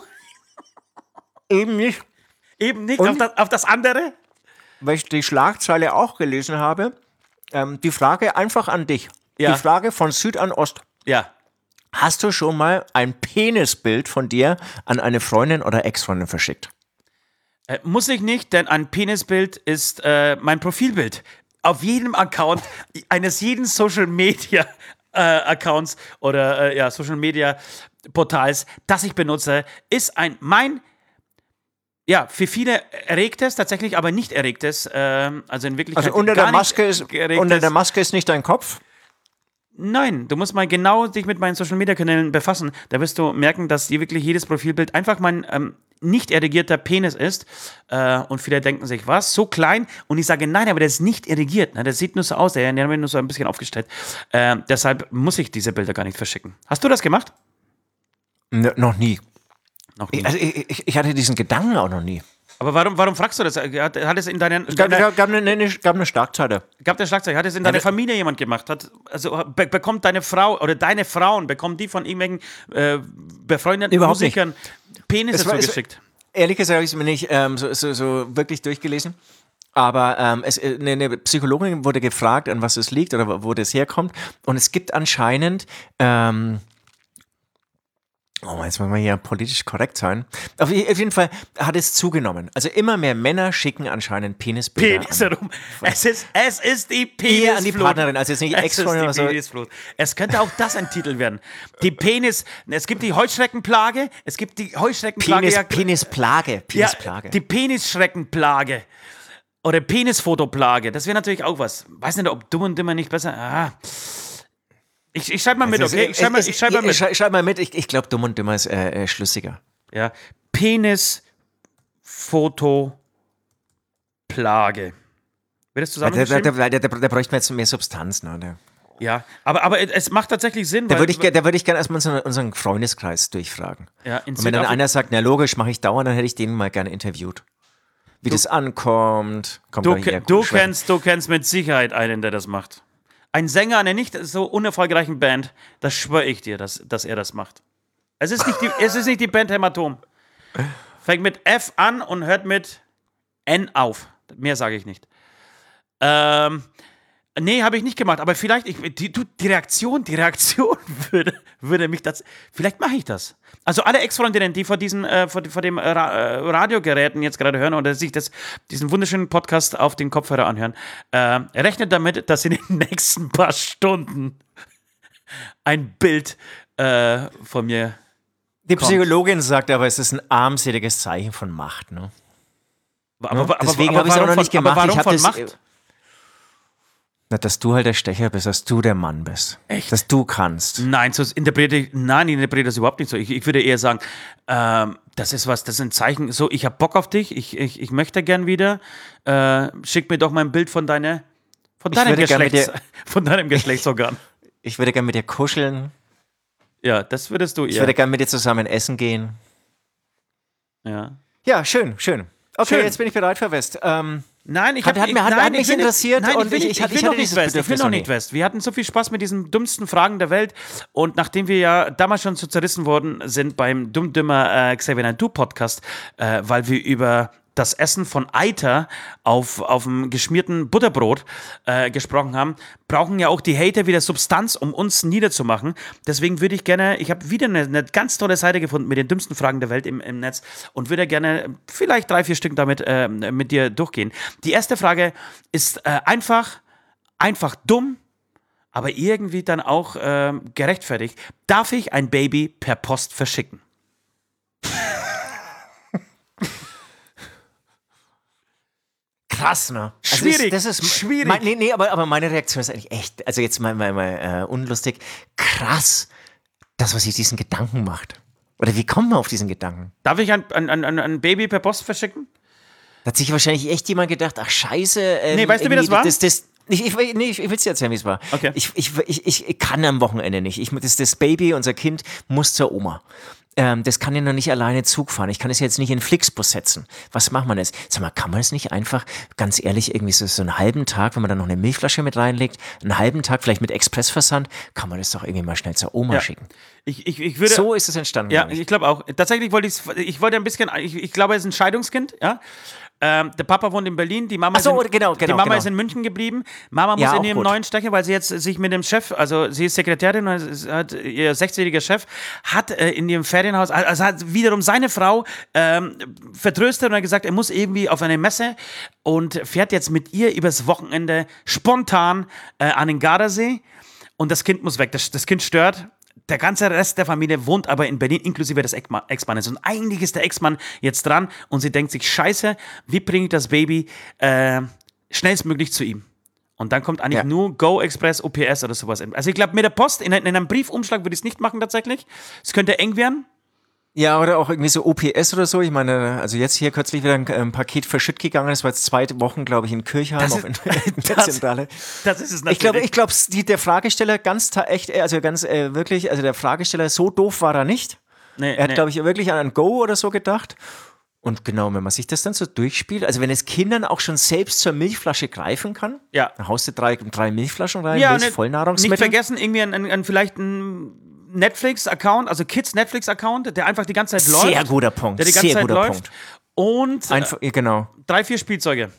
eben nicht, Eben nicht Und? auf das, auf das andere? weil ich die Schlagzeile auch gelesen habe. Ähm, die Frage einfach an dich. Ja. Die Frage von Süd an Ost. Ja. Hast du schon mal ein Penisbild von dir an eine Freundin oder Ex-Freundin verschickt? Äh, muss ich nicht, denn ein Penisbild ist äh, mein Profilbild. Auf jedem Account eines jeden Social Media äh, Accounts oder äh, ja, Social Media Portals, das ich benutze, ist ein mein ja, für viele erregtes, tatsächlich aber nicht erregtes, ähm, also in Wirklichkeit Also unter gar der, Maske nicht ist, erregtes. unter der Maske ist nicht dein Kopf? Nein, du musst mal genau dich mit meinen Social Media Kanälen befassen. Da wirst du merken, dass hier wirklich jedes Profilbild einfach mein ähm, nicht erregierter Penis ist. Äh, und viele denken sich, was? So klein? Und ich sage, nein, aber der ist nicht erregiert. Ne? Der sieht nur so aus, der, der wird nur so ein bisschen aufgestellt. Äh, deshalb muss ich diese Bilder gar nicht verschicken. Hast du das gemacht? N noch nie. Noch nie. Also ich, ich, ich hatte diesen Gedanken auch noch nie. Aber warum, warum fragst du das? Hat, hat es in deinen. Es gab, deiner, gab, gab, eine, eine, gab eine Schlagzeile. gab der Schlagzeug, hat es in deiner das- Familie jemand gemacht? Hat, also be bekommt deine Frau oder deine Frauen, bekommen die von irgendwelchen äh, befreundeten Überhaupt nicht. Musikern Penisse Es war- es- zugeschickt? Ehrlich gesagt habe ich es mir nicht ähm, so, so, so wirklich durchgelesen. Aber ähm, es, äh, eine, eine Psychologin wurde gefragt, an was es liegt oder wo das herkommt. Und es gibt anscheinend ähm, Oh, jetzt müssen wir hier politisch korrekt sein. Auf jeden Fall hat es zugenommen. Also immer mehr Männer schicken anscheinend Penisbilder Penis an. herum. Es ist, es ist die Eher an die Penisflut. Partnerin, also jetzt nicht Es ist Ex-Freundin die oder so. Penisflut. Es könnte auch das ein Titel werden. Die Penis, es gibt die Heuschreckenplage, es gibt die Heuschreckenplage. Penis, ja, Penisplage. ja, Penisplage. die Penisschreckenplage. Oder Penisfotoplage. Das wäre natürlich auch was. Weiß nicht, ob Dumm und Dümmer nicht besser. Ah. Ich, ich schreibe mal mit, Also okay? es- Ich schreibe mal, es- ich schreib mal ich- mit. Schreib, schreib mal mit, ich, ich glaube, Dumm und Dümmer ist äh, äh, schlüssiger. Ja. Penisfotoplage. Wird das Da, da, zusammengeschrieben? da, da, da, da bräuchte man jetzt mehr Substanz. Ne? Da, Ja, aber, aber es macht tatsächlich Sinn, da weil würde ich, ge- da würd ich gerne erstmal unseren, unseren Freundeskreis durchfragen. ja, in Und wenn dann Südafrika- einer sagt, na logisch, mache ich dauernd, dann hätte ich den mal gerne interviewt. Wie das ankommt. Kommt Du, doch hier ke- du, gut schwer. kennst, du kennst mit Sicherheit einen, der das macht. Ein Sänger einer nicht so unerfolgreichen Band, das schwöre ich dir, dass, dass er das macht. Es ist nicht die, es ist nicht die Band Hämatom. Fängt mit F an und hört mit N auf. Mehr sage ich nicht. Ähm, nee, habe ich nicht gemacht, aber vielleicht, ich, die, du, die Reaktion, die Reaktion würde, würde mich das, vielleicht mache ich das. Also alle Ex-Freundinnen, die vor diesem, äh, vor, vor dem äh, Ra- äh, Radiogeräten jetzt gerade hören oder sich das, diesen wunderschönen Podcast auf den Kopfhörer anhören, äh, rechnet damit, dass in den nächsten paar Stunden ein Bild äh, von mir. Die Psychologin sagt aber, es ist ein armseliges Zeichen von Macht. Ne? Aber, aber, Deswegen aber habe ich es auch warum noch nicht von- aber gemacht. warum Ich hab von das, Macht? Na, dass du halt der Stecher bist, dass du der Mann bist. Echt? Dass du kannst. Nein, so interpretiere ich, nein, ich interpretiere das überhaupt nicht so. Ich, ich würde eher sagen, ähm, das ist was, das ist ein Zeichen, so, ich habe Bock auf dich, ich, ich, ich möchte gern wieder, äh, schick mir doch mal ein Bild von deiner, von Ich deinem würde gern mit Geschlechts, dir- von deinem Geschlechtsorgan. Ich würde gerne mit dir kuscheln. Ja, das würdest du Ich eher. würde gerne mit dir zusammen essen gehen. Ja. Ja, schön, schön. Okay, Schön. jetzt bin ich bereit für West. Ähm, Nein, ich Hat- hab, hat ich, mir- hat- nein, hat mich ich will nicht- interessiert nein, und ich will, ich- nicht- ich ich hatte- will ich noch hatte nicht dieses West. Ich will Bedürfnis noch noch nicht nie. West. Wir hatten so viel Spaß mit diesen dümmsten Fragen der Welt und nachdem wir ja damals schon so zerrissen worden sind beim Dumm-Dümmer äh, Xavier Naidoo Podcast, äh, weil wir über das Essen von Eiter auf, auf dem geschmierten Butterbrot äh, gesprochen haben, brauchen ja auch die Hater wieder Substanz, um uns niederzumachen. Deswegen würde ich gerne, ich habe wieder eine, eine ganz tolle Seite gefunden mit den dümmsten Fragen der Welt im, im Netz und würde gerne vielleicht drei, vier Stück damit äh, mit dir durchgehen. Die erste Frage ist äh, einfach, einfach dumm, aber irgendwie dann auch äh, gerechtfertigt. Darf ich ein Baby per Post verschicken? krass, ne? Schwierig, Das ist, das ist schwierig. Mein, nee, nee, aber, aber meine Reaktion ist eigentlich echt, also jetzt mal, mal, mal äh, unlustig. Krass, das, was sich diesen Gedanken macht. Oder wie kommen wir auf diesen Gedanken? Darf ich ein, ein, ein, ein Baby per Post verschicken? Da hat sich wahrscheinlich echt jemand gedacht, ach scheiße. Ähm, Nee, weißt du, wie das irgendwie, war? Das, das, ich, ich, nee, ich, ich will es dir erzählen, wie es war. Okay. Ich, ich, ich, ich, ich kann am Wochenende nicht. Ich, das, das Baby, unser Kind, muss zur Oma. Ähm, das kann ja noch nicht alleine Zug fahren. Ich kann es jetzt nicht in den Flixbus setzen. Was macht man jetzt? Sag mal, kann man es nicht einfach, ganz ehrlich, irgendwie so, so einen halben Tag, wenn man dann noch eine Milchflasche mit reinlegt, einen halben Tag vielleicht mit Expressversand, kann man das doch irgendwie mal schnell zur Oma Ja. schicken. Ich, ich, ich würde. So ist es entstanden. Ja, glaub ich. ich glaube auch. Tatsächlich wollte ich ich wollte ein bisschen, ich, ich glaube, er ist ein Scheidungskind, ja. Ähm, der Papa wohnt in Berlin, die Mama, Ach so, ist, in, genau, die genau, Mama genau. ist in München geblieben. Mama muss Ja, in auch ihrem gut. neuen Stecher, weil sie jetzt sich mit dem Chef, also sie ist Sekretärin und es hat ihr sechzehnjähriger Chef, hat äh, in ihrem Ferienhaus, also hat wiederum seine Frau ähm, vertröstet und hat gesagt, er muss irgendwie auf eine Messe und fährt jetzt mit ihr übers Wochenende spontan äh, an den Gardasee und das Kind muss weg. Das, das Kind stört. Der ganze Rest der Familie wohnt aber in Berlin, inklusive des Eckma- Ex-Mannes. Und eigentlich ist der Ex-Mann jetzt dran und sie denkt sich, scheiße, wie bringe ich das Baby äh, schnellstmöglich zu ihm? Und dann kommt eigentlich Ja. nur Go Express, O P S oder sowas. Also ich glaube, mit der Post, in, in einem Briefumschlag würde ich es nicht machen tatsächlich. Es könnte eng werden. Ja, oder auch irgendwie so O P S oder so. Ich meine, also jetzt hier kürzlich wieder ein, ein Paket verschütt gegangen. Das war jetzt zwei Wochen, glaube ich, in Kirchheim Das auf ist- in, in der das- Zentrale. Das ist es natürlich. Ich glaube, ich glaube, die- der Fragesteller ganz ta- echt, äh, also ganz äh, wirklich, also der Fragesteller, so doof war er nicht. nee, Er hat, nee. glaube ich, wirklich an ein Go oder so gedacht. Und genau, wenn man sich das dann so durchspielt, also wenn es Kindern auch schon selbst zur Milchflasche greifen kann, Ja. dann haust du drei, drei Milchflaschen rein, Ja, Milch, ne, Vollnahrungsmittel. nicht vergessen, irgendwie ein, ein, ein, vielleicht ein Netflix-Account, also Kids-Netflix-Account, der einfach die ganze Zeit läuft. Sehr guter Punkt, Der die ganze sehr Zeit guter läuft. Punkt. Und äh, Einfach, ja, genau. drei, vier Spielzeuge.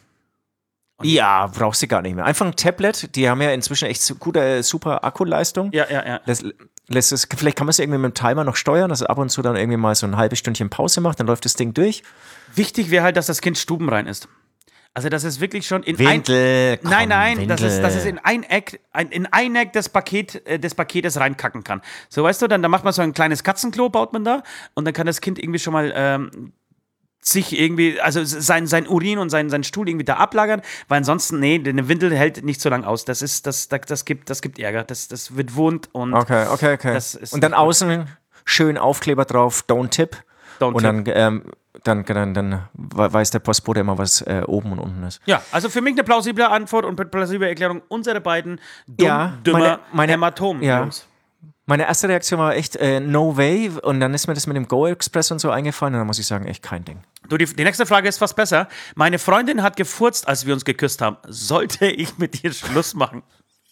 Ja, brauchst du gar nicht mehr. Einfach ein Tablet, die haben ja inzwischen echt so gute, super Akkuleistung. Ja, ja, ja. Das, lässt es, vielleicht kann man es irgendwie mit dem Timer noch steuern, dass es ab und zu dann irgendwie mal so ein halbes Stündchen Pause macht, dann läuft das Ding durch. Wichtig wäre halt, dass das Kind stubenrein ist. Also, dass es wirklich schon in Windel, ein... komm, nein, nein, Windel. dass es, dass es in ein Eck, ein, in ein Eck des, Paket, äh, des Paketes reinkacken kann. So, weißt du, dann, dann macht man so ein kleines Katzenklo, baut man da und dann kann das Kind irgendwie schon mal ähm, sich irgendwie, also sein, sein Urin und sein, sein Stuhl irgendwie da ablagern, weil ansonsten, nee, eine Windel hält nicht so lange aus. Das ist, das, das, das, gibt, das gibt Ärger, das, das wird wund und... Okay, okay, okay. Das ist und dann nicht gut. außen schön Aufkleber drauf, don't tip. Don't und tip. dann, ähm, dann, dann, dann weiß der Postbote immer, was äh, oben und unten ist. Ja, also für mich eine plausible Antwort und plausible Erklärung unserer beiden dumm, Ja, dümmer meine- meine- Hämatomen. ja. Jungs. Meine erste Reaktion war echt, äh, no way. Und dann ist mir das mit dem Go Express und so eingefallen. Und dann muss ich sagen, echt kein Ding. Du, die, die nächste Frage ist fast besser. Meine Freundin hat gefurzt, als wir uns geküsst haben. Sollte ich mit ihr Schluss machen?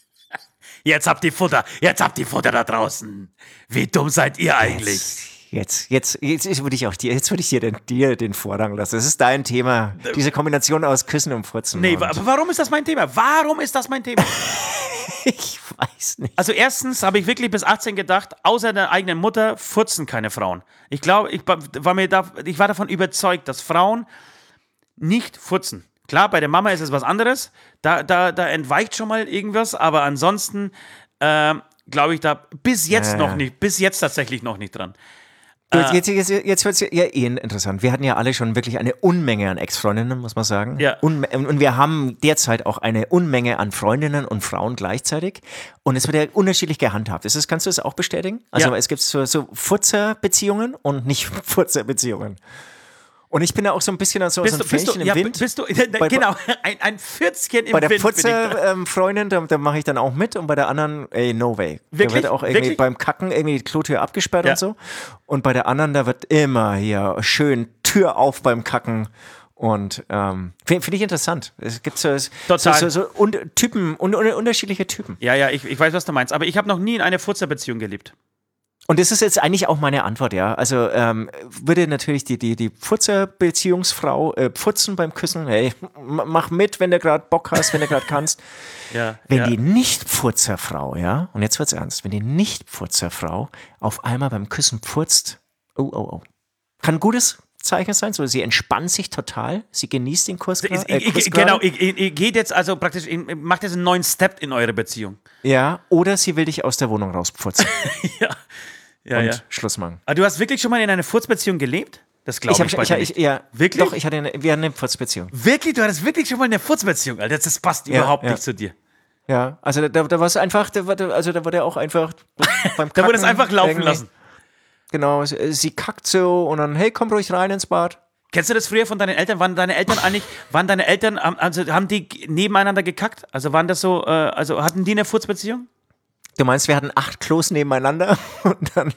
Jetzt habt ihr Futter, jetzt habt ihr Futter da draußen. Wie dumm seid ihr eigentlich? Jetzt, jetzt, jetzt, jetzt würde ich auch dir, jetzt würde ich dir den, dir den Vorrang lassen. Das ist dein Thema. Diese Kombination aus Küssen und Furzen. Nee, und aber warum ist das mein Thema? Warum ist das mein Thema? ich weiß nicht. Also erstens habe ich wirklich bis achtzehn gedacht, außer der eigenen Mutter furzen keine Frauen. Ich glaube, ich war, mir da, ich war davon überzeugt, dass Frauen nicht furzen. Klar, bei der Mama ist es was anderes, da, da, da entweicht schon mal irgendwas, aber ansonsten ähm, glaube ich da bis jetzt Ja, noch ja. nicht, bis jetzt tatsächlich noch nicht dran. Du, jetzt jetzt, jetzt, jetzt wird es ja eh interessant. Wir hatten ja alle schon wirklich eine Unmenge an Ex-Freundinnen, muss man sagen. Ja. Unme und wir haben derzeit auch eine Unmenge an Freundinnen und Frauen gleichzeitig. Und es wird ja unterschiedlich gehandhabt. Ist das, kannst du das auch bestätigen? Also Ja. es gibt so, so Futzer-Beziehungen und nicht Futzer-Beziehungen. Und ich bin da auch so ein bisschen so, Bist so ein du, bist du, Fähnchen im ja, Wind. bist du, Bei- genau, ein, ein Pfürzchen im Bei der Wind. bin ich da. Futzer-Freundin, da, da mache ich dann auch mit und bei der anderen, ey, no way. Wirklich? Da wird auch irgendwie Wirklich? beim Kacken irgendwie die Klotür abgesperrt Ja. und so. Und bei der anderen, da wird immer hier schön Tür auf beim Kacken. Und ähm, finde find ich interessant. Es gibt so, so, Total. so, so und Typen, un, un, unterschiedliche Typen. Ja, ja, ich, ich weiß, was du meinst, aber ich habe noch nie in einer Furzerbeziehung gelebt. Und das ist jetzt eigentlich auch meine Antwort, ja. Also ähm, würde natürlich die, die, die Pfutzer-Beziehungsfrau äh, pfutzen beim Küssen. Hey, m- mach mit, wenn du gerade Bock hast, wenn du gerade kannst. Ja, Wenn ja. die Nicht-Pfutzerfrau, ja, und jetzt wird's ernst, wenn die Nicht-Pfutzerfrau auf einmal beim Küssen pfurzt, oh, oh, oh. Kann ein gutes Zeichen sein, so sie entspannt sich total, sie genießt den Kurs, gra- äh, Ich, Kuss ich, gerade. genau, ich, ich, ich geht jetzt also praktisch, ich, macht jetzt einen neuen Step in eure Beziehung. Ja, oder sie will dich aus der Wohnung rauspfutzen Ja, ja, und ja. Schluss machen. Aber du hast wirklich schon mal in einer Furzbeziehung gelebt? Das glaube ich, hab- bei ich, dir ich, nicht. ja, Wirklich? Doch, ich hatte eine, wir hatten eine Furzbeziehung. Wirklich? Du hattest wirklich schon mal eine Furzbeziehung, Alter. Das passt Ja, überhaupt ja. nicht zu dir. Ja, also da, da war es einfach, da war, der- also da wurde auch einfach beim Da wurde es Kacken einfach laufen irgendwie- lassen. Genau, sie, sie kackt so und dann, hey, komm ruhig rein ins Bad. Kennst du das früher von deinen Eltern? Waren deine Eltern eigentlich, waren deine Eltern, also haben die nebeneinander gekackt? Also waren das so, äh, also hatten die eine Furzbeziehung? Du meinst, wir hatten acht Klos nebeneinander und dann.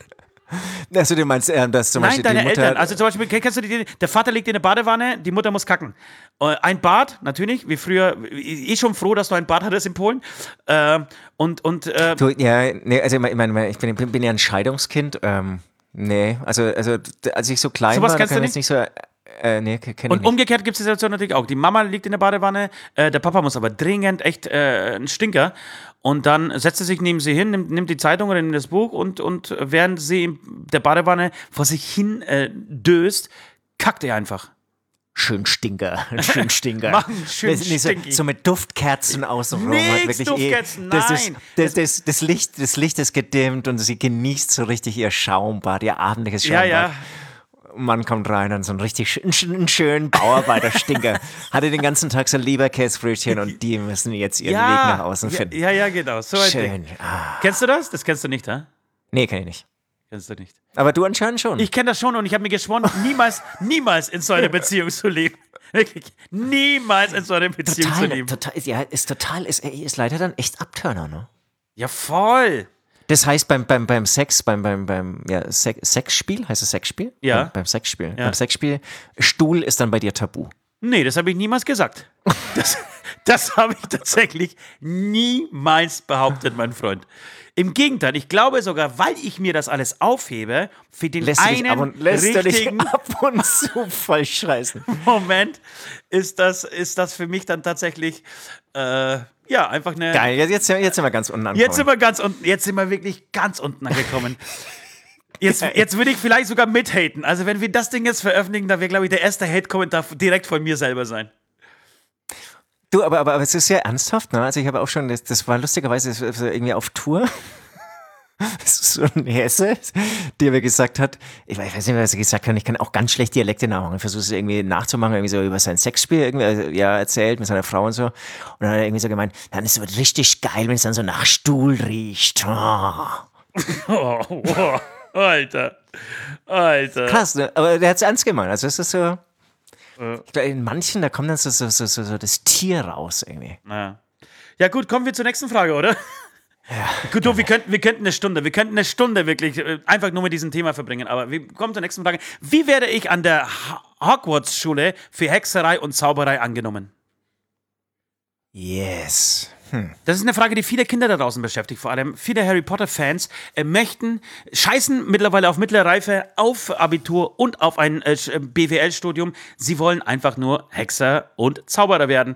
Also du meinst, äh, dass zum Nein, Beispiel deine die Mutter. Eltern. Also zum Beispiel, kennst du die, der Vater liegt in der Badewanne, die Mutter muss kacken. Äh, Ein Bad, natürlich, wie früher, eh schon froh, dass du ein Bad hattest in Polen. Äh, Und, und, äh, du, ja, nee, also ich meine, ich bin, bin ja ein Scheidungskind. Ähm, nee, also, also als ich so klein Sowas war, da kennst kann du ich jetzt nicht so. Äh, nee, kenne ich Und nicht. umgekehrt gibt es die Situation natürlich auch. Die Mama liegt in der Badewanne, äh, der Papa muss aber dringend echt äh, einen Stinker. Und dann setzt er sich neben sie hin, nimmt, nimmt die Zeitung oder nimmt das Buch und, und während sie in der Badewanne vor sich hin äh, döst, kackt er einfach. Schön Stinker, ein schön Stinker. Mach einen schönen Das ist nicht so, Stinky. so mit Duftkerzen außenrum. Nix hat wirklich Duftkerzen, das, das, nein. Das, das, das, Licht, das Licht ist gedimmt und sie genießt so richtig ihr Schaumbad, ihr abendliches Ja, Schaumbad. ja. Mann kommt rein und so einen richtig schön, einen schönen Bauarbeiter-Stinker. Hatte den ganzen Tag so Leberkäsebrötchen und die müssen jetzt ihren Ja, Weg nach außen finden. ja, ja, genau. So ein Schön. Ding. Ah. Kennst du das? Das kennst du nicht, hä? Nee, kann ich nicht. Kennst du nicht. Aber du anscheinend schon. Ich kenne das schon und ich habe mir geschworen, niemals, niemals in so einer Beziehung zu leben. Wirklich, niemals in so einer Beziehung zu total, leben. total, ja, ist total, ist, ey, ist leider dann echt Abturner, ne? Ja, voll. Das heißt, beim, beim, beim Sex, beim, beim, beim ja, Sex, Sexspiel, heißt es Sexspiel? Ja. Beim, beim Sexspiel. Ja. Beim Sexspiel, Stuhl ist dann bei dir tabu. Nee, das habe ich niemals gesagt. Das, das habe ich tatsächlich niemals behauptet, mein Freund. Im Gegenteil, ich glaube sogar, weil ich mir das alles aufhebe, für den Lässt du dich einen ab und, lässt du dich richtigen ab und zu falsch scheißen. Moment ist das, ist das für mich dann tatsächlich, äh, ja, einfach eine... Geil, jetzt, jetzt, jetzt sind wir ganz unten angekommen. Jetzt sind wir ganz unten, jetzt sind wir wirklich ganz unten angekommen. Jetzt, jetzt würde ich vielleicht sogar mithaten. Also wenn wir das Ding jetzt veröffentlichen, dann wäre, glaube ich, der erste Hate-Kommentar direkt von mir selber sein. Du, aber, aber, aber es ist ja ernsthaft, ne? Also ich habe auch schon, das, das war lustigerweise das war irgendwie auf Tour. Das ist so ein Hesse, der mir gesagt hat, ich weiß nicht, was er gesagt hat, ich kann auch ganz schlecht Dialekte nachmachen. Ich versuche es irgendwie nachzumachen, irgendwie so über sein Sexspiel irgendwie, also, ja, erzählt mit seiner Frau und so. Und dann hat er irgendwie so gemeint, dann ist es richtig geil, wenn es dann so nach Stuhl riecht. Oh. Oh, oh, Alter, Alter. Krass, ne? Aber der hat es ernst gemeint. Also es ist so, ich glaube, in manchen, da kommt dann so, so, so, so, so das Tier raus irgendwie. Ja. Ja gut, kommen wir zur nächsten Frage, oder? Ja, gut, du, wir könnten, wir könnten eine Stunde, wir könnten eine Stunde wirklich äh, einfach nur mit diesem Thema verbringen, aber wir kommen zur nächsten Frage. Wie werde ich an der Hogwarts-Schule für Hexerei und Zauberei angenommen? Yes. Hm. Das ist eine Frage, die viele Kinder da draußen beschäftigt, vor allem viele Harry Potter-Fans äh, möchten, scheißen mittlerweile auf mittlere Reife, auf Abitur und auf ein äh, B W L-Studium. Sie wollen einfach nur Hexer und Zauberer werden.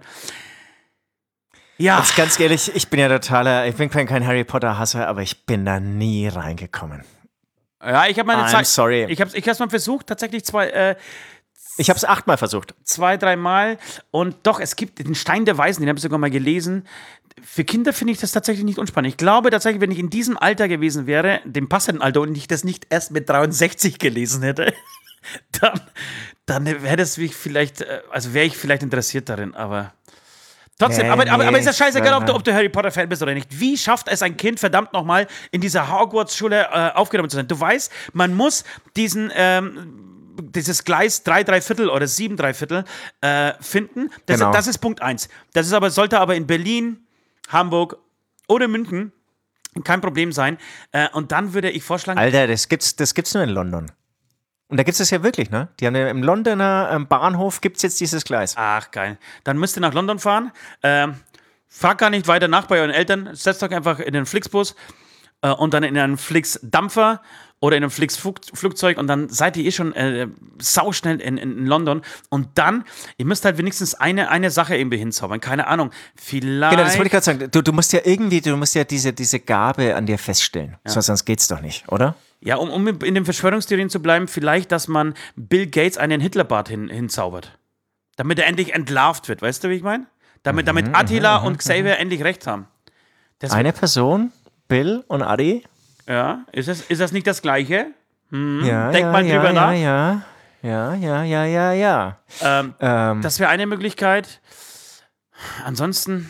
Ja. Jetzt ganz ehrlich, ich bin ja totaler, ich bin kein Harry Potter-Hasser, aber ich bin da nie reingekommen. Ja, ich habe meine I'm Zeit. sorry. Ich habe ich es mal versucht, tatsächlich zwei, äh, Ich habe es achtmal versucht. zwei, dreimal. Und doch, es gibt den Stein der Weisen, den habe ich sogar mal gelesen. Für Kinder finde ich das tatsächlich nicht unspannend. Ich glaube tatsächlich, wenn ich in diesem Alter gewesen wäre, dem passenden Alter, und ich das nicht erst mit dreiundsechzig gelesen hätte, dann, dann wäre das wie vielleicht, äh, also wäre ich vielleicht interessiert darin, aber. Trotzdem, Nee, aber, aber, nee, aber ist ja scheißegal, ich- ob du, ob du Harry Potter-Fan bist oder nicht. Wie schafft es ein Kind, verdammt nochmal, in dieser Hogwarts-Schule äh, aufgenommen zu sein? Du weißt, man muss diesen, ähm, dieses Gleis drei, drei Viertel oder sieben, drei Viertel äh, finden. Das, Genau. das ist Punkt eins. Das ist aber, sollte aber in Berlin, Hamburg oder München kein Problem sein. Äh, und dann würde ich vorschlagen, Alter, das gibt's, das gibt's nur in London. Und da gibt's das ja wirklich, ne? Die haben ja im Londoner ähm, Bahnhof gibt's jetzt dieses Gleis. ach geil, dann müsst ihr nach London fahren. Ähm, fragt gar nicht weiter nach bei euren Eltern. Setzt euch einfach in den Flixbus äh, und dann in einen Flix-Dampfer oder in ein Flix-Flugzeug und dann seid ihr eh schon äh, sauschnell in, in, in London. Und dann, ihr müsst halt wenigstens eine, eine Sache irgendwie hinzaubern. Keine Ahnung, vielleicht... Genau, das wollte ich gerade sagen. Du, du musst ja irgendwie, du musst ja diese, diese Gabe an dir feststellen. So, sonst geht's doch nicht, oder? Ja, um, um in den Verschwörungstheorien zu bleiben, vielleicht, dass man Bill Gates einen Hitlerbart hin, hinzaubert. Damit er endlich entlarvt wird, weißt du, wie ich meine? Damit, damit Attila und Xavier endlich recht haben. Das, Eine Person, Bill und Adi. ja, ist das, ist das nicht das Gleiche? Ja, Denk ja, mal ja, drüber ja, nach. Ja, ja, ja, ja, ja, ja. Ähm, Ähm, das wäre eine Möglichkeit. Ansonsten,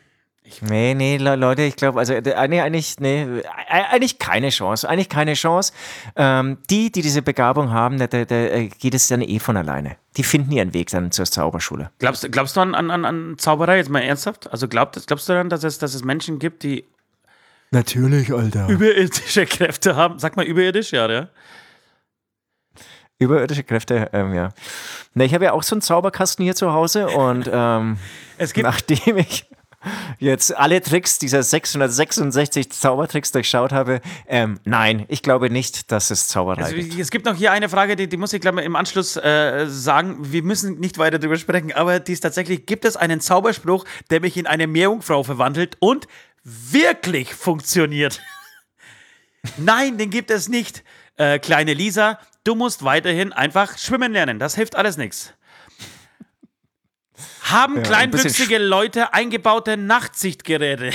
Nee, nee, Le- Leute, ich glaube, also äh, nee, eigentlich, nee, äh, eigentlich keine Chance, eigentlich keine Chance. Ähm, die, die diese Begabung haben, da, da, da äh, geht es dann eh von alleine. Die finden ihren Weg dann zur Zauberschule. glaubst, du- glaubst du an, an, an Zauberei, jetzt mal ernsthaft? Also glaubst, glaubst du daran, dass es, dass es Menschen gibt, die Natürlich, Alter. überirdische Kräfte haben? Sag mal überirdisch, ja, ja. Überirdische Kräfte, ähm, ja. Ne, ich habe ja auch so einen Zauberkasten hier zu Hause und ähm, Es gibt, nachdem ich jetzt alle Tricks dieser sechshundertsechsundsechzig Zaubertricks durchschaut habe, ähm, nein, ich glaube nicht, dass es Zauberei also, gibt. es gibt noch hier eine Frage, die, die muss ich glaube ich im Anschluss äh, sagen. Wir müssen nicht weiter drüber sprechen, aber die ist tatsächlich, gibt es einen Zauberspruch, der mich in eine Meerjungfrau verwandelt und wirklich funktioniert? Nein, den gibt es nicht. Äh, kleine Lisa, du musst weiterhin einfach schwimmen lernen. Das hilft alles nichts. Haben Ja, ein kleinwüchsige Leute eingebaute Nachtsichtgeräte?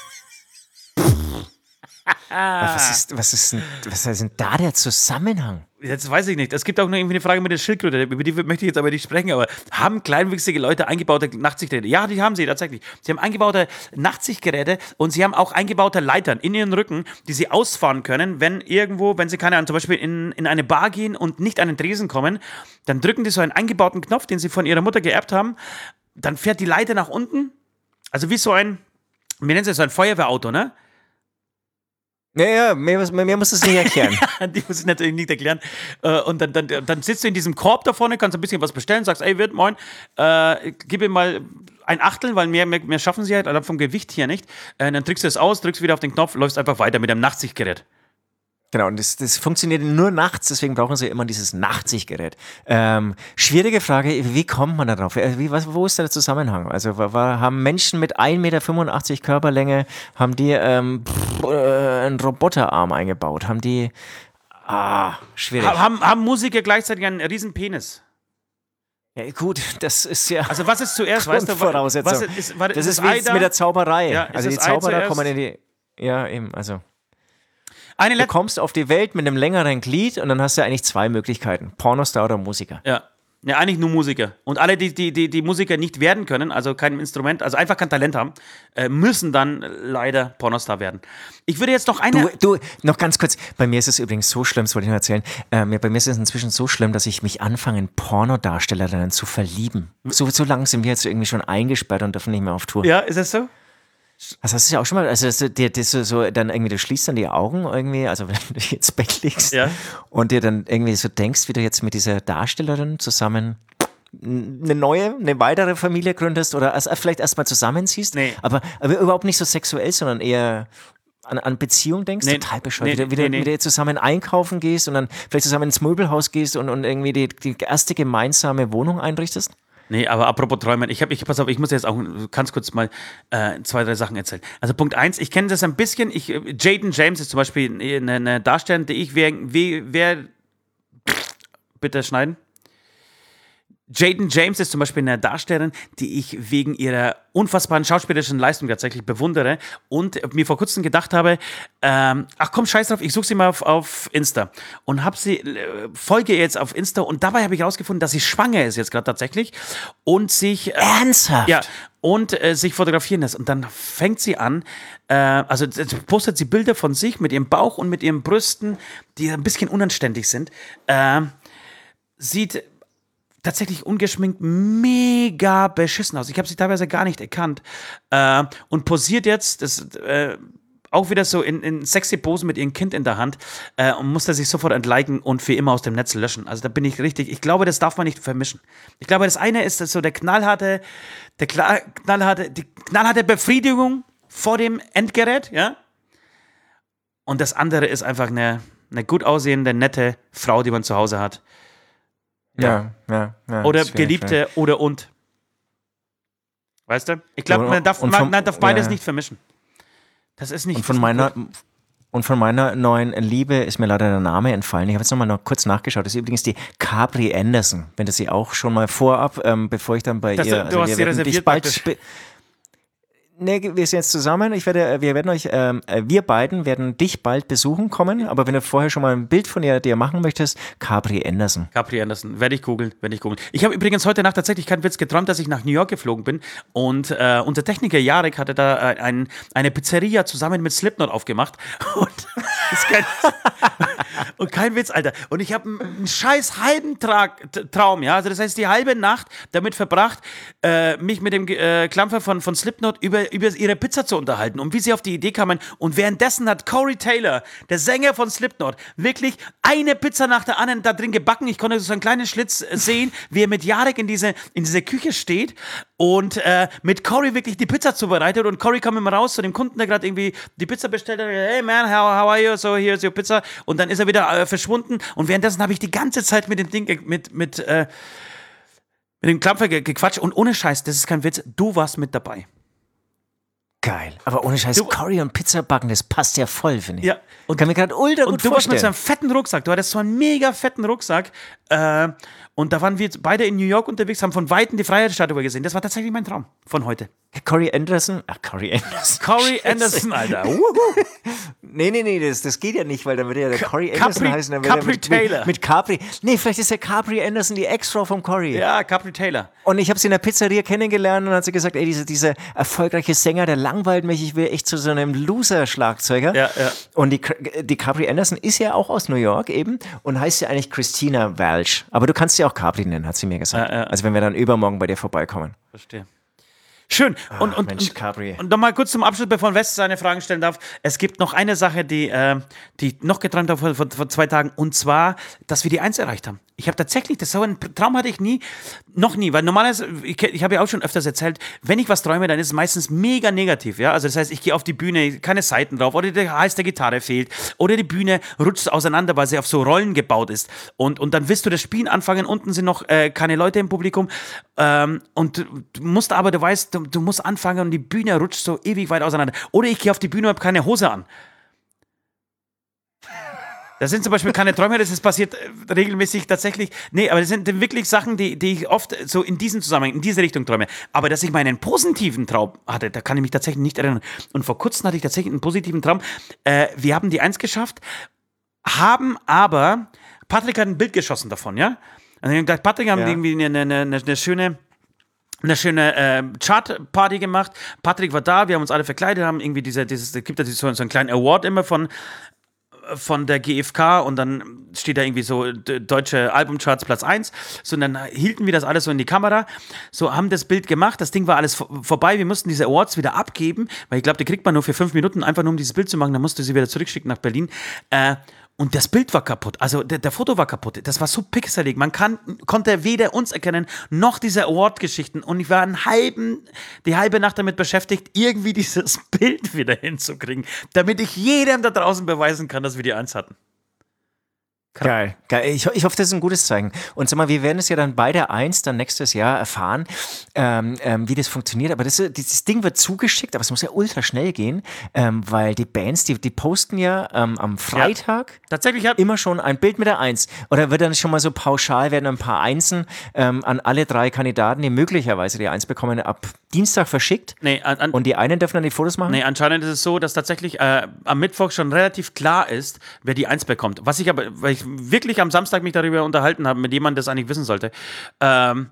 Aber Was ist, was ist denn, was ist denn da der Zusammenhang? Jetzt weiß ich nicht. Es gibt auch noch irgendwie eine Frage mit der Schildkröte, über die möchte ich jetzt aber nicht sprechen, aber haben kleinwüchsige Leute eingebaute Nachtsichtgeräte? Ja, die haben sie tatsächlich. Sie haben eingebaute Nachtsichtgeräte und sie haben auch eingebaute Leitern in ihren Rücken, die sie ausfahren können, wenn irgendwo, wenn sie keine Ahnung, zum Beispiel in, in eine Bar gehen und nicht an den Tresen kommen, dann drücken die so einen eingebauten Knopf, den sie von ihrer Mutter geerbt haben, dann fährt die Leiter nach unten, also wie so ein, wie nennt sich das, so ein Feuerwehrauto, ne? Naja, mehr, mehr, mehr musst du es nicht erklären. Die muss ich natürlich nicht erklären. Äh, Und dann, dann, dann sitzt du in diesem Korb da vorne, kannst ein bisschen was bestellen, sagst, ey, Wirt, moin, äh, gib ihm mal ein Achtel, weil mehr, mehr, mehr schaffen sie halt, also vom Gewicht hier nicht. Äh, Dann drückst du es aus, drückst wieder auf den Knopf, läufst einfach weiter mit einem Nachtsichtgerät. Genau, und das, das funktioniert nur nachts, deswegen brauchen sie immer dieses Nachtsichtgerät. Ähm, schwierige Frage, wie kommt man da drauf? Äh, Wie, was, wo ist der Zusammenhang? Also wa- wa- haben Menschen mit ein Meter fünfundachtzig Körperlänge, haben die ähm, pff, äh, einen Roboterarm eingebaut? Haben die, ah, schwierig. Ha- Haben, haben Musiker gleichzeitig einen riesen Penis? Ja, gut, das ist ja Also was ist zuerst, weißt du? wa- Grundvoraussetzung. Was ist, ist, war, Das ist ist wie Ei jetzt da? mit der Zauberei. Ja, ist also die das Ei Zauberer zuerst? kommen in die, ja eben, also Eine du Let kommst auf die Welt mit einem längeren Glied und dann hast du eigentlich zwei Möglichkeiten, Pornostar oder Musiker. Ja. Ja, eigentlich nur Musiker. Und alle, die, die, die, die Musiker nicht werden können, also kein Instrument, also einfach kein Talent haben, äh, müssen dann leider Pornostar werden. Ich würde jetzt noch eine... Du, du, noch ganz kurz, bei mir ist es übrigens so schlimm, das wollte ich noch erzählen, ähm, ja, bei mir ist es inzwischen so schlimm, dass ich mich anfange, in Pornodarstellerinnen zu verlieben. So, so lange sind wir jetzt irgendwie schon eingesperrt und dürfen nicht mehr auf Tour. Ja, ist das so? Also hast du ja auch schon mal, also das, dir, das so, so, dann irgendwie, du schließt dann die Augen irgendwie, also wenn du dich ins Bett legst Ja. und dir dann irgendwie so denkst, wie du jetzt mit dieser Darstellerin zusammen eine neue, eine weitere Familie gründest oder erst, vielleicht erstmal zusammenziehst, Nee. aber, aber überhaupt nicht so sexuell, sondern eher an, an Beziehung denkst, Nee, total bescheuert, nee, wie, du- wie, nee, du- nee. wie du zusammen einkaufen gehst und dann vielleicht zusammen ins Möbelhaus gehst und, und irgendwie die, die erste gemeinsame Wohnung einrichtest. Nee, aber apropos Träumen, ich habe, ich, pass auf, ich muss jetzt auch ganz kurz mal äh, zwei, drei Sachen erzählen. Also Punkt eins, ich kenne das ein bisschen, ich, äh, Jaden James ist zum Beispiel eine, eine Darstellerin, die ich, wer, wer, bitte schneiden. Jaden James ist zum Beispiel eine Darstellerin, die ich wegen ihrer unfassbaren schauspielerischen Leistung tatsächlich bewundere und mir vor kurzem gedacht habe, ähm, ach komm, scheiß drauf, ich suche sie mal auf, auf Insta und hab sie, äh, folge ihr jetzt auf Insta und dabei habe ich herausgefunden, dass sie schwanger ist jetzt gerade tatsächlich und sich... Äh, Ernsthaft? ja, und äh, sich fotografieren lässt. Und dann fängt sie an, äh, also äh, postet sie Bilder von sich mit ihrem Bauch und mit ihren Brüsten, die ein bisschen unanständig sind. Äh, sieht tatsächlich ungeschminkt mega beschissen aus. Ich habe sie teilweise gar nicht erkannt. Äh, und posiert jetzt, das äh, auch wieder so in, in sexy Posen mit ihrem Kind in der Hand äh, und musste sich sofort entliken und für immer aus dem Netz löschen. Also da bin ich richtig, ich glaube, das darf man nicht vermischen. Ich glaube, das eine ist das so der knallharte, der klar, knallharte, die knallharte Befriedigung vor dem Endgerät, ja. Und das andere ist einfach eine, eine gut aussehende, nette Frau, die man zu Hause hat. Ja, ja, ja. Oder schwierig, Geliebte ja. oder und. Weißt du? Ich glaube, Und- man darf, und man, vom- man darf beides ja. nicht vermischen. Das ist nicht. Und von das ist meiner gut. und von meiner neuen Liebe ist mir leider der Name entfallen. Ich habe jetzt nochmal noch kurz nachgeschaut. Das ist übrigens die Capri Anderson. Wenn du sie auch schon mal vorab, ähm, bevor ich dann bei Das- ihr... du hast wir sie werden dich reserviert bald praktisch. spe- Nee, wir sind jetzt zusammen. Ich werde, wir werden euch, ähm, wir beiden werden dich bald besuchen kommen. Aber wenn du vorher schon mal ein Bild von ihr, dir machen möchtest, Capri Anderson. Capri Anderson, werde ich googeln, werde ich googeln. Ich habe übrigens heute Nacht tatsächlich keinen Witz geträumt, dass ich nach New York geflogen bin und äh, unser Techniker Jarek hatte da äh, ein, eine Pizzeria zusammen mit Slipknot aufgemacht und, das ist kein, und kein Witz, Alter. Und ich habe einen, einen scheiß halben Tra T- Traum, ja, also das heißt die halbe Nacht damit verbracht, äh, mich mit dem äh, Klampfer von, von Slipknot über, über ihre Pizza zu unterhalten und wie sie auf die Idee kamen. Und währenddessen hat Corey Taylor, der Sänger von Slipknot, wirklich eine Pizza nach der anderen da drin gebacken. Ich konnte so einen kleinen Schlitz äh, sehen, wie er mit Jarek in diese, in diese Küche steht und äh, mit Corey wirklich die Pizza zubereitet. Und Corey kam immer raus zu dem Kunden, der gerade irgendwie die Pizza bestellt hat. Hey man, how, how are you? So, here's your pizza. Und dann ist er wieder äh, verschwunden. Und währenddessen habe ich die ganze Zeit mit dem Ding, ge- mit, mit, äh, mit dem Klampfer ge gequatscht. Und ohne Scheiß, das ist kein Witz, du warst mit dabei. Geil. Aber ohne Scheiß, Du- Curry und Pizza backen, das passt ja voll, finde ich. Ja. Und kann mir gerade ultra gut Und du warst mit vorstellen. so einem fetten Rucksack. Du hattest so einen mega fetten Rucksack. Äh, und da waren wir beide in New York unterwegs, haben von Weitem die Freiheitsstatue gesehen. Das war tatsächlich mein Traum von heute. Corey Anderson? Ach, Corey Anderson. Corey Anderson, Alter. Wuhu. Nee, nee, nee, das, das geht ja nicht, weil dann würde ja der Corey Capri- Anderson heißen. Dann würde er Capri mit, Taylor. Mit, mit Capri. Nee, vielleicht ist der Capri Anderson die Ex-Frau vom Corey. Ja, Capri Taylor. Und ich habe sie in der Pizzeria kennengelernt und hat sie gesagt, ey, dieser, dieser erfolgreiche Sänger, der langweilt mich, ich will echt zu so einem Loser-Schlagzeuger. Ja, ja. Und die, die Capri Anderson ist ja auch aus New York eben und heißt ja eigentlich Christina Walsh. Aber du kannst sie auch Capri nennen, hat sie mir gesagt. Ja, ja. Also wenn wir dann übermorgen bei dir vorbeikommen. Verstehe. Schön. Und, Ach, und, Mensch, und, Capri. und nochmal kurz zum Abschluss, bevor West seine Fragen stellen darf. Es gibt noch eine Sache, die, äh, die ich noch geträumt habe vor, vor, vor zwei Tagen, und zwar, dass wir die Eins erreicht haben. Ich habe tatsächlich, das so einen Traum hatte ich nie, noch nie, weil normalerweise, ich, ich habe ja auch schon öfters erzählt, wenn ich was träume, dann ist es meistens mega negativ, ja, also das heißt, ich gehe auf die Bühne, keine Saiten drauf, oder der Hals der Gitarre fehlt, oder die Bühne rutscht auseinander, weil sie auf so Rollen gebaut ist, und, und dann willst du das Spielen anfangen, unten sind noch äh, keine Leute im Publikum, ähm, und du musst aber, du weißt, du, du musst anfangen und die Bühne rutscht so ewig weit auseinander, oder ich gehe auf die Bühne und habe keine Hose an. Das sind zum Beispiel keine Träume, das ist passiert äh, regelmäßig tatsächlich. Nee, aber das sind wirklich Sachen, die, die ich oft so in diesem Zusammenhang, in diese Richtung träume. Aber dass ich mal einen positiven Traum hatte, da kann ich mich tatsächlich nicht erinnern. Und vor kurzem hatte ich tatsächlich einen positiven Traum. Äh, wir haben die Eins geschafft, haben aber, Patrick hat ein Bild geschossen davon, ja? Also ich hab gedacht, Patrick haben Ja. irgendwie eine, eine, eine, eine schöne... eine schöne äh, Chart-Party gemacht. Patrick war da, wir haben uns alle verkleidet, haben irgendwie diese, dieses, es gibt ja so, so einen kleinen Award immer von, von der G F K, und dann steht da irgendwie so d- deutsche Albumcharts Platz eins. So, und dann hielten wir das alles so in die Kamera, so haben das Bild gemacht, das Ding war alles vor- vorbei, wir mussten diese Awards wieder abgeben, weil ich glaube, die kriegt man nur für fünf Minuten, einfach nur um dieses Bild zu machen, dann musste sie wieder zurückschicken nach Berlin. Äh, Und das Bild war kaputt, also der, der Foto war kaputt. Das war so pixelig. Man kann, konnte weder uns erkennen, noch diese Award-Geschichten. Und ich war einen halben, die halbe Nacht damit beschäftigt, irgendwie dieses Bild wieder hinzukriegen, damit ich jedem da draußen beweisen kann, dass wir die Eins hatten. Geil, geil. Ich, ich hoffe, das ist ein gutes Zeichen. Und sag mal, wir werden es ja dann bei der Eins dann nächstes Jahr erfahren, ähm, ähm, wie das funktioniert. Aber das, dieses Ding wird zugeschickt, aber es muss ja ultra schnell gehen, ähm, weil die Bands, die, die posten ja ähm, am Freitag Tatsächlich hat immer schon ein Bild mit der Eins. Oder wird dann schon mal so pauschal, werden ein paar Einsen ähm, an alle drei Kandidaten, die möglicherweise die Eins bekommen, ab Dienstag verschickt. Nee, an, an, Und die einen dürfen dann die Fotos machen? nee, anscheinend ist es so, dass tatsächlich äh, am Mittwoch schon relativ klar ist, wer die Eins bekommt. Was ich aber, weil ich wirklich am Samstag mich darüber unterhalten habe, mit jemandem, das eigentlich wissen sollte. Ähm,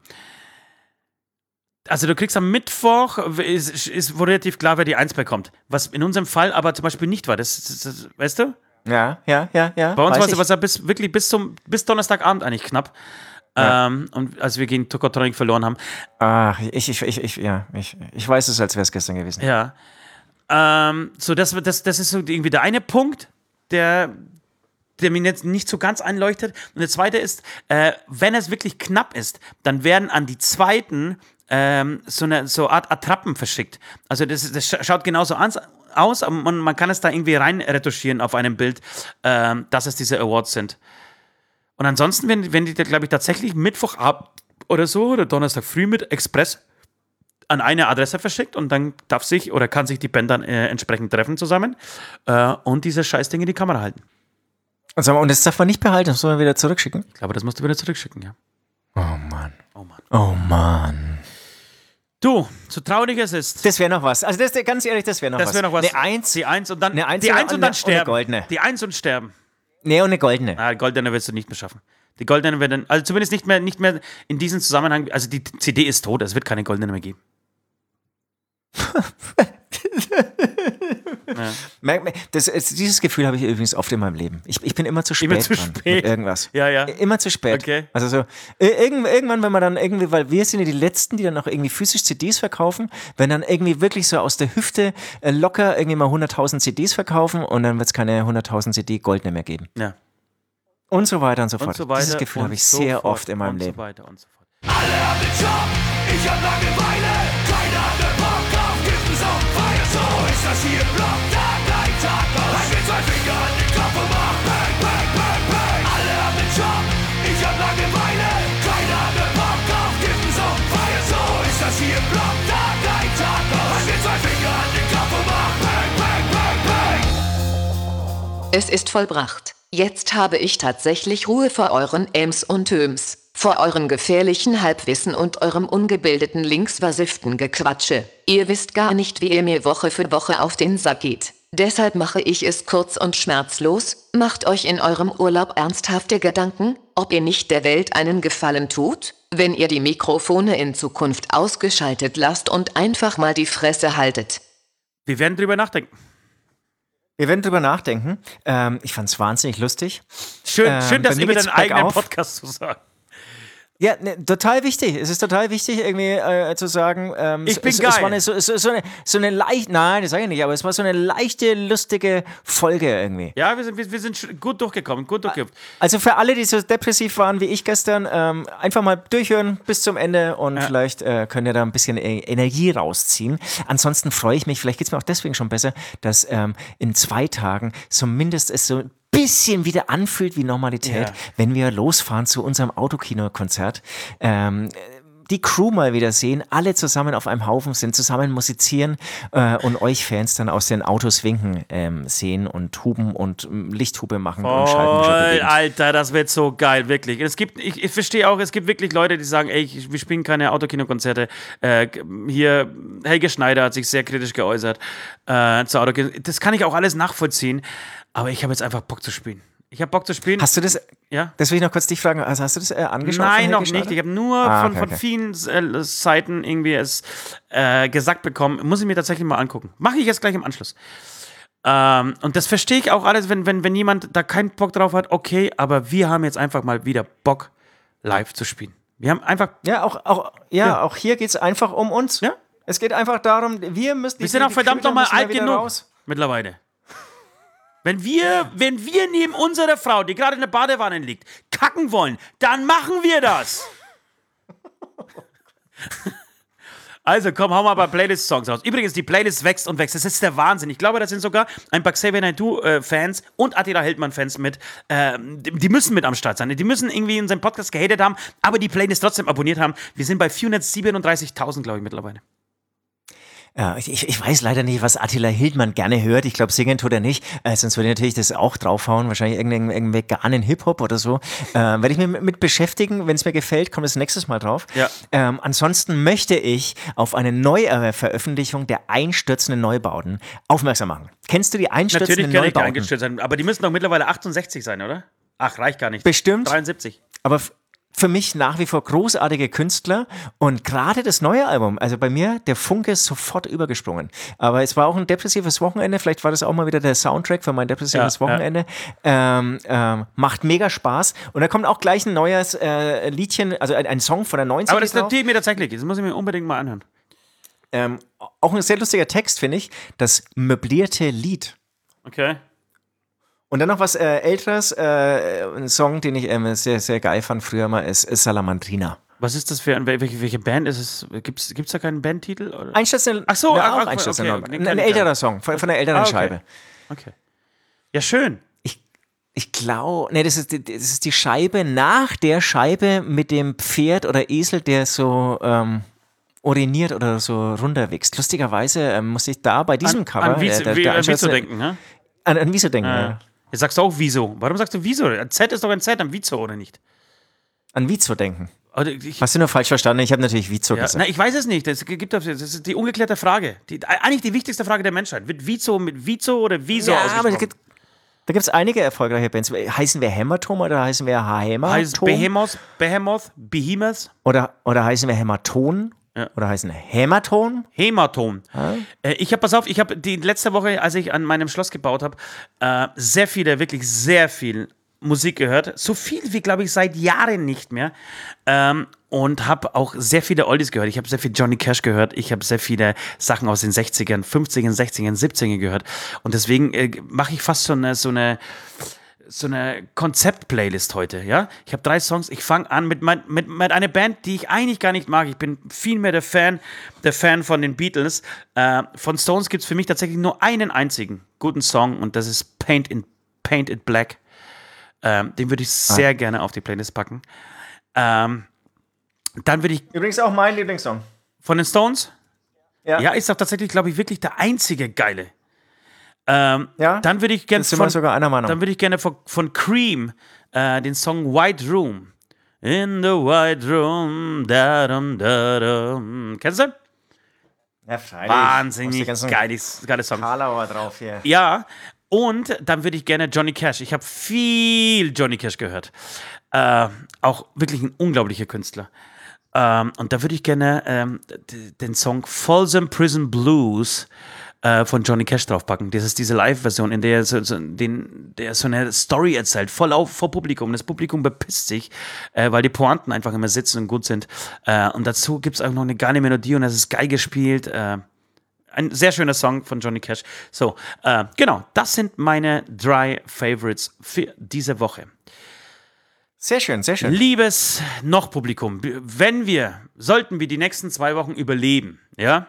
also du kriegst am Mittwoch, ist, ist wohl relativ klar, wer die Eins bekommt. Was in unserem Fall aber zum Beispiel nicht war. Das, das, das weißt du? Ja, ja, ja, ja. Bei uns weiß war es ich. ja bis, wirklich bis, zum, bis Donnerstagabend eigentlich knapp. Ja. Ähm, und als wir gegen Tokotronic verloren haben. Ach, ich, ich, ich, ich, ja, ich, ich weiß es, als wäre es gestern gewesen. Ja. Ähm, so, das, das, das ist so irgendwie der eine Punkt, der, der mir jetzt nicht so ganz einleuchtet. Und der zweite ist, äh, wenn es wirklich knapp ist, dann werden an die Zweiten ähm, so eine so Art Attrappen verschickt. Also das, das scha- schaut genauso an, aus, aber man, man kann es da irgendwie rein retuschieren auf einem Bild, ähm, dass es diese Awards sind. Und ansonsten werden, werden die, glaube ich, tatsächlich Mittwochabend oder so oder Donnerstag früh mit Express an eine Adresse verschickt, und dann darf sich oder kann sich die Band dann äh, entsprechend treffen zusammen äh, und diese Scheißdinge in die Kamera halten. Und, sag mal, und das darf man nicht behalten, das soll man wieder zurückschicken? Ich glaube, das musst du wieder zurückschicken, ja. Oh Mann. Oh Mann. Oh Mann. Du, so traurig es ist. Das wäre noch was. Also das, ganz ehrlich, das wäre noch Das was. wäre noch was. Eine Eins. Die Eins und dann, Eine Eins die oder Eins und eine- dann und eine sterben. goldene. Die Eins und sterben. Nee, und eine goldene. Ah, goldene wirst du nicht mehr schaffen. Die goldene werden, also zumindest nicht mehr, nicht mehr in diesem Zusammenhang, also die C D ist tot, es wird keine goldene mehr geben. Ja. Merk- merk- Das, es- dieses Gefühl habe ich übrigens oft in meinem Leben. Ich, ich bin immer zu spät Immer zu dran spät. mit irgendwas. Ja, ja. Immer zu spät. Okay. Also so, äh, irgend, irgendwann, wenn man dann irgendwie, weil wir sind ja die Letzten, die dann auch irgendwie physisch C Ds verkaufen, wenn dann irgendwie wirklich so aus der Hüfte äh, locker irgendwie mal hunderttausend C Ds verkaufen, und dann wird es keine hunderttausend C D goldene mehr geben. Ja. Und so weiter und so Und fort. so weiter. Dieses Gefühl und habe ich so sehr fort oft in meinem und Leben. So weiter und so fort. Alle haben den Job, ich hab Langeweile. Keiner hat den Bock auf Kippen, so Feier. So ist das hier im Block, Tag ein, Tag aus. Halt mir zwei Finger an den Kopf und mach Bang, Bang, Bang, Bang. Alle haben den Job, ich hab Langeweile. Keiner hat den Bock auf Kippen, so Feier. So ist das hier im Block, Tag ein, Tag aus. Halt mir zwei Finger an den Kopf und mach Bang, Bang, Bang, Bang. Es ist vollbracht. Jetzt habe ich tatsächlich Ruhe vor euren Ems und Töms, vor eurem gefährlichen Halbwissen und eurem ungebildeten linksversifften Gequatsche. Ihr wisst gar nicht, wie ihr mir Woche für Woche auf den Sack geht. Deshalb mache ich es kurz und schmerzlos. Macht euch in eurem Urlaub ernsthafte Gedanken, ob ihr nicht der Welt einen Gefallen tut, wenn ihr die Mikrofone in Zukunft ausgeschaltet lasst und einfach mal die Fresse haltet. Wir werden drüber nachdenken. Wir werden drüber nachdenken. Ähm, ich fand es wahnsinnig lustig. Schön, Ähm, schön dass bei ihr mir über geht's deinen eigenen bergauf. Podcast zu sagen. Ja, ne, total wichtig. Es ist total wichtig, irgendwie äh, zu sagen, ähm, Ich bin es, geil. Es war eine, so, so, so eine, so eine leicht, nein, das sage ich nicht, aber es war so eine leichte, lustige Folge irgendwie. Ja, wir sind, wir, wir sind sch- gut durchgekommen, gut durchgekommen. Also für alle, die so depressiv waren wie ich gestern, ähm, einfach mal durchhören bis zum Ende und Ja. vielleicht äh, könnt ihr da ein bisschen äh, Energie rausziehen. Ansonsten freue ich mich, vielleicht geht es mir auch deswegen schon besser, dass ähm, in zwei Tagen zumindest es so ein bisschen wieder anfühlt wie Normalität, Ja. wenn wir losfahren zu unserem Autokino-Konzert. Ähm, die Crew mal wieder sehen, alle zusammen auf einem Haufen sind, zusammen musizieren äh, und euch Fans dann aus den Autos winken ähm, sehen und huben und ähm, Lichthube machen und schalten. Voll, Alter, das wird so geil, wirklich. Es gibt, ich, ich verstehe auch, es gibt wirklich Leute, die sagen, ey, ich, wir spielen keine Autokino-Konzerte. Äh, hier, Helge Schneider hat sich sehr kritisch geäußert äh, zu Autokino. Das kann ich auch alles nachvollziehen, aber ich habe jetzt einfach Bock zu spielen. Ich habe Bock zu spielen. Hast du das, Ja? das will ich noch kurz dich fragen, also hast du das äh, angeschaut? Nein, von noch Helge nicht. Schneider? Ich habe nur Ah, von, okay, von okay. vielen äh, Seiten irgendwie es äh, gesagt bekommen. Muss ich mir tatsächlich mal angucken. Mache ich jetzt gleich im Anschluss. Ähm, und das verstehe ich auch alles, wenn, wenn, wenn jemand da keinen Bock drauf hat. Okay, aber wir haben jetzt einfach mal wieder Bock, live zu spielen. Wir haben einfach. Ja, auch, auch, ja, Ja. auch hier geht es einfach um uns. Ja. Es geht einfach darum, wir müssen... Wir sind auch verdammt Köder nochmal müssen da alt wieder genug. raus. Mittlerweile. Wenn wir, wenn wir neben unserer Frau, die gerade in der Badewanne liegt, kacken wollen, dann machen wir das. Also komm, hau mal ein paar Playlist-Songs raus. Übrigens, die Playlist wächst und wächst. Das ist der Wahnsinn. Ich glaube, da sind sogar ein paar Xavier Naidoo-Fans und Attila Hildmann-Fans mit. Ähm, die, die müssen mit am Start sein. Die müssen irgendwie in seinem Podcast gehatet haben, aber die Playlist trotzdem abonniert haben. Wir sind bei vierhundertsiebenunddreißigtausend, glaube ich, mittlerweile. Ja, ich, ich weiß leider nicht, was Attila Hildmann gerne hört. Ich glaube, singen tut er nicht. Äh, sonst würde ich natürlich das auch draufhauen. Wahrscheinlich irgendeinen, irgendeinen veganen Hip-Hop oder so. Äh, werde ich mich mit, mit beschäftigen. Wenn es mir gefällt, kommt das nächstes Mal drauf. Ja. Ähm, ansonsten möchte ich auf eine Neuveröffentlichung der einstürzenden Neubauten aufmerksam machen. Kennst du die einstürzenden Natürlich kann ich Neubauten? eingestellt sein, aber die müssen doch mittlerweile achtundsechzig sein, oder? Ach, reicht gar nicht. Bestimmt. dreiundsiebzig. Aber f- für mich nach wie vor großartige Künstler und gerade das neue Album, also bei mir, der Funke ist sofort übergesprungen. Aber es war auch ein depressives Wochenende, vielleicht war das auch mal wieder der Soundtrack für mein depressives Ja, Wochenende. Ähm, ähm, macht mega Spaß. Und da kommt auch gleich ein neues äh, Liedchen, also ein, ein Song von der neunzig. Aber das notiert mir tatsächlich. Das muss ich mir unbedingt mal anhören. Ähm, auch ein sehr lustiger Text, finde ich. Das möblierte Lied. Okay. Und dann noch was äh, Älteres, äh, ein Song, den ich ähm, sehr, sehr geil fand früher mal, ist, ist Salamandrina. Was ist das für ein, welche, welche Band ist es? Gibt es da keinen Bandtitel? Oder? Einstürzende, Ach so, ja, ach, auch okay, Einstürzende okay, Neubauten. den ein, kenn ein ich gar älterer Song von, von der älteren Ah, okay. Scheibe. Okay. Ja, schön. Ich, ich glaube, nee, das ist, die, das ist die Scheibe nach der Scheibe mit dem Pferd oder Esel, der so ähm, uriniert oder so runterwächst. Lustigerweise ähm, muss ich da bei diesem An, Cover an Wieso, äh, der, wie, der an Wieso Einstürzende- denken, ne? An, an Wieso denken, ja. Ja. Jetzt sagst du auch Wieso. Warum sagst du Wieso? Ein Z ist doch ein Z, ein Wieso, oder nicht? An Vizo denken. Oder ich, Hast du nur falsch verstanden? Ich habe natürlich Vizo ja, gesagt. na, ich weiß es nicht. Das, gibt, das ist die ungeklärte Frage. Die, eigentlich die wichtigste Frage der Menschheit. Wird Wieso mit Wieso oder Wieso ja, aber da ausgesprochen? gibt da gibt's einige erfolgreiche Bands. Heißen wir Hämatom oder heißen wir Hämatom? Heißt Behemoth, Behemoth, Behemoth, Oder, oder heißen wir Hämaton? Ja. Oder heißen Hämaton? Hämatom. Äh, ich habe, pass auf, ich habe die letzte Woche, als ich an meinem Schloss gebaut habe, äh, sehr viele, wirklich sehr viel Musik gehört. So viel wie, glaube ich, seit Jahren nicht mehr. Ähm, und habe auch sehr viele Oldies gehört. Ich habe sehr viel Johnny Cash gehört. Ich habe sehr viele Sachen aus den sechzigern, fünfzigern, sechzigern, siebzigern gehört. Und deswegen äh, mache ich fast so eine, so eine so eine Konzept-Playlist heute, ja. Ich habe drei Songs. Ich fange an mit, mein, mit, mit einer Band, die ich eigentlich gar nicht mag. Ich bin viel mehr der Fan, der Fan von den Beatles. Äh, von Stones gibt es für mich tatsächlich nur einen einzigen guten Song und das ist Paint, in, Paint It Black. Ähm, den würde ich sehr ah. gerne auf die Playlist packen. Ähm, dann würde ich... Übrigens auch mein Lieblingssong. Von den Stones? Ja. Ja, ist doch tatsächlich, glaube ich, wirklich der einzige geile. Ähm, Ja, dann würde ich gerne sind wir sogar einer Meinung. Dann würde ich gerne von, von Cream äh, den Song White Room. In the White Room, da dum da dum. Kennst du? Ja, freilich. Wahnsinnig geiles, geiles Song. Karlauer drauf hier. Ja, und dann würde ich gerne Johnny Cash. Ich habe viel Johnny Cash gehört. Äh, auch wirklich ein unglaublicher Künstler. Ähm, und da würde ich gerne ähm, d- den Song Folsom Prison Blues äh, von Johnny Cash draufpacken. Das ist diese Live-Version, in der er so, so, den, der so eine Story erzählt, voll auf, vor Publikum. Das Publikum bepisst sich, äh, weil die Pointen einfach immer sitzen und gut sind. Äh, und dazu gibt es auch noch eine geile Melodie und es ist geil gespielt. Äh, ein sehr schöner Song von Johnny Cash. So, äh, genau, das sind meine drei Favorites für diese Woche. Sehr schön, sehr schön. Liebes Noch-Publikum, wenn wir, sollten wir die nächsten zwei Wochen überleben, ja,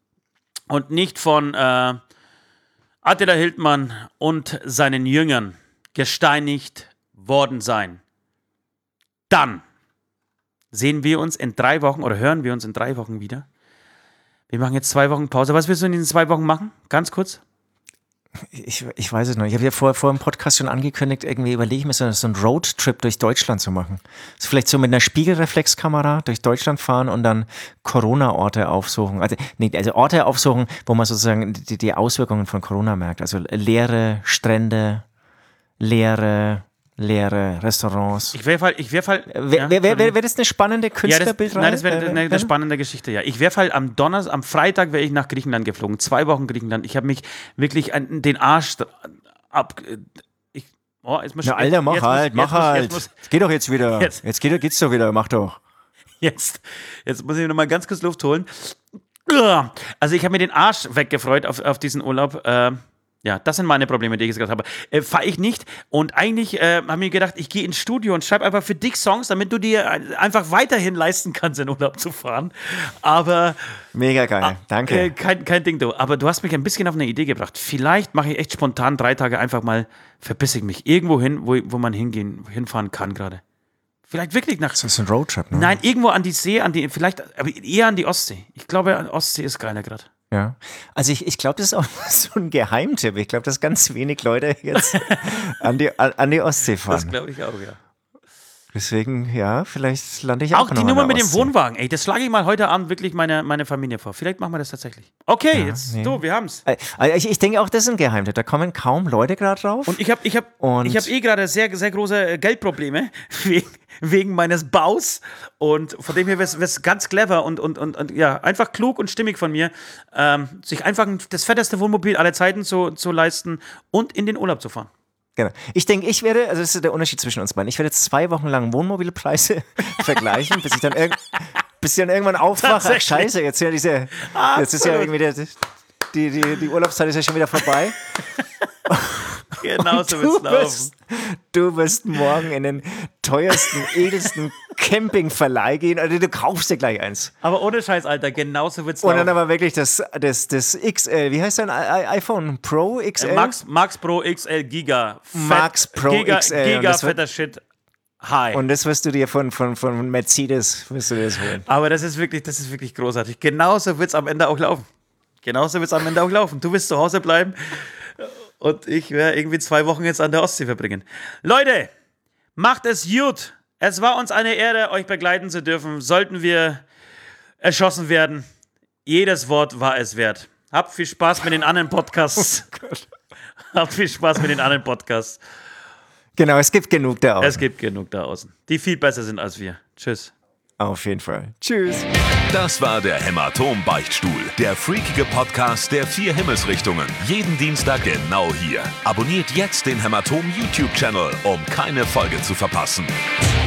und nicht von äh, Attila Hildmann und seinen Jüngern gesteinigt worden sein, dann sehen wir uns in drei Wochen oder hören wir uns in drei Wochen wieder. Wir machen jetzt zwei Wochen Pause. Was willst du in diesen zwei Wochen machen? Ganz kurz. Ich, ich weiß es noch. Ich habe ja vor, vor dem Podcast schon angekündigt, irgendwie überlege ich mir so, so einen Roadtrip durch Deutschland zu machen. Also vielleicht so mit einer Spiegelreflexkamera durch Deutschland fahren und dann Corona-Orte aufsuchen. Also, nee, also Orte aufsuchen, wo man sozusagen die, die Auswirkungen von Corona merkt. Also leere Strände, leere, leere Restaurants. Ich werfe halt, ich werfe halt. Wäre wär, wär, wär das eine spannende Künstlerbildreihe? Ja, das, nein, das wäre eine, eine spannende Geschichte, ja. Ich werfe halt am Donnerstag, am Freitag wäre ich nach Griechenland geflogen. Zwei Wochen Griechenland. Ich habe mich wirklich an den Arsch ab. Ich, oh, jetzt muss Na, Alter, mach jetzt halt, muss, mach jetzt halt. Muss, jetzt muss, es geht doch jetzt wieder. Jetzt, jetzt geht, geht's doch wieder, mach doch. Jetzt, jetzt muss ich noch mal ganz kurz Luft holen. Also ich habe mir den Arsch weggefreut auf, auf diesen Urlaub. Äh, Ja, das sind meine Probleme, die ich gesagt habe. Äh, Fahre ich nicht. Und eigentlich äh, habe ich mir gedacht, ich gehe ins Studio und schreibe einfach für dich Songs, damit du dir einfach weiterhin leisten kannst, in Urlaub zu fahren. Aber. Mega geil, ah, danke. Äh, kein, kein Ding, du. Aber du hast mich ein bisschen auf eine Idee gebracht. Vielleicht mache ich echt spontan drei Tage einfach mal, verbisse ich mich irgendwo hin, wo, wo man hingehen, hinfahren kann gerade. Vielleicht wirklich nach. Das ist ein Roadtrip, ne? Nein, irgendwo an die See, an die, vielleicht, aber eher an die Ostsee. Ich glaube, an Ostsee ist geiler gerade. Ja, also ich, ich glaube, das ist auch so ein Geheimtipp. Ich glaube, dass ganz wenig Leute jetzt an die, an die Ostsee fahren. Das glaube ich auch, ja. Deswegen, ja, vielleicht lande ich auch, auch noch die Nummer an der mit dem Ostsee. Wohnwagen, ey, das schlage ich mal heute Abend wirklich meine, meine Familie vor. Vielleicht machen wir das tatsächlich. Okay, Ja, jetzt, nee. du, wir haben's. Also ich, ich denke auch, das ist ein Geheimtipp. Da kommen kaum Leute gerade drauf. Und ich habe ich hab, Und- ich hab eh gerade sehr, sehr große äh, Geldprobleme wegen, wegen meines Baus. Und von dem her wäre es ganz clever und, und, und, und ja, einfach klug und stimmig von mir, ähm, sich einfach das fetteste Wohnmobil aller Zeiten zu, zu leisten und in den Urlaub zu fahren. Genau. Ich denke, ich werde, also das ist der Unterschied zwischen uns beiden, ich werde jetzt zwei Wochen lang Wohnmobilpreise vergleichen, bis ich dann, irg bis ich dann irgendwann aufwache. Ach, Tatsächlich. scheiße, jetzt, ja diese, jetzt ist ja irgendwie der, die, die, die Urlaubszeit ist ja schon wieder vorbei. Genau so Du wird's laufen. wirst, du wirst morgen in den teuersten, edelsten Campingverleih gehen, also du kaufst dir gleich eins. Aber ohne Scheiß, Alter, genau so wird's Und laufen. dann aber wirklich das, das, das X L, wie heißt dein I- I- iPhone Pro X L? Äh, Max, Max Pro X L Giga. Fett, Max Pro Giga, X L. Und Giga das wird- fetter Shit. High. Und das wirst du dir von, von, von Mercedes, wirst du dir das holen. Aber das ist wirklich, das ist wirklich großartig. Genauso wird es am Ende auch laufen. Genauso wird es am Ende auch laufen. Du wirst zu Hause bleiben und ich werde irgendwie zwei Wochen jetzt an der Ostsee verbringen. Leute, macht es gut. Es war uns eine Ehre, euch begleiten zu dürfen. Sollten wir erschossen werden, jedes Wort war es wert. Habt viel Spaß mit den anderen Podcasts. Habt viel Spaß mit den anderen Podcasts. Genau, es gibt genug da Es außen. gibt genug da außen, die viel besser sind als wir. Tschüss. Auf jeden Fall. Tschüss. Das war der Hämatom-Beichtstuhl, der freakige Podcast der vier Himmelsrichtungen. Jeden Dienstag genau hier. Abonniert jetzt den Hämatom-YouTube-Channel, um keine Folge zu verpassen.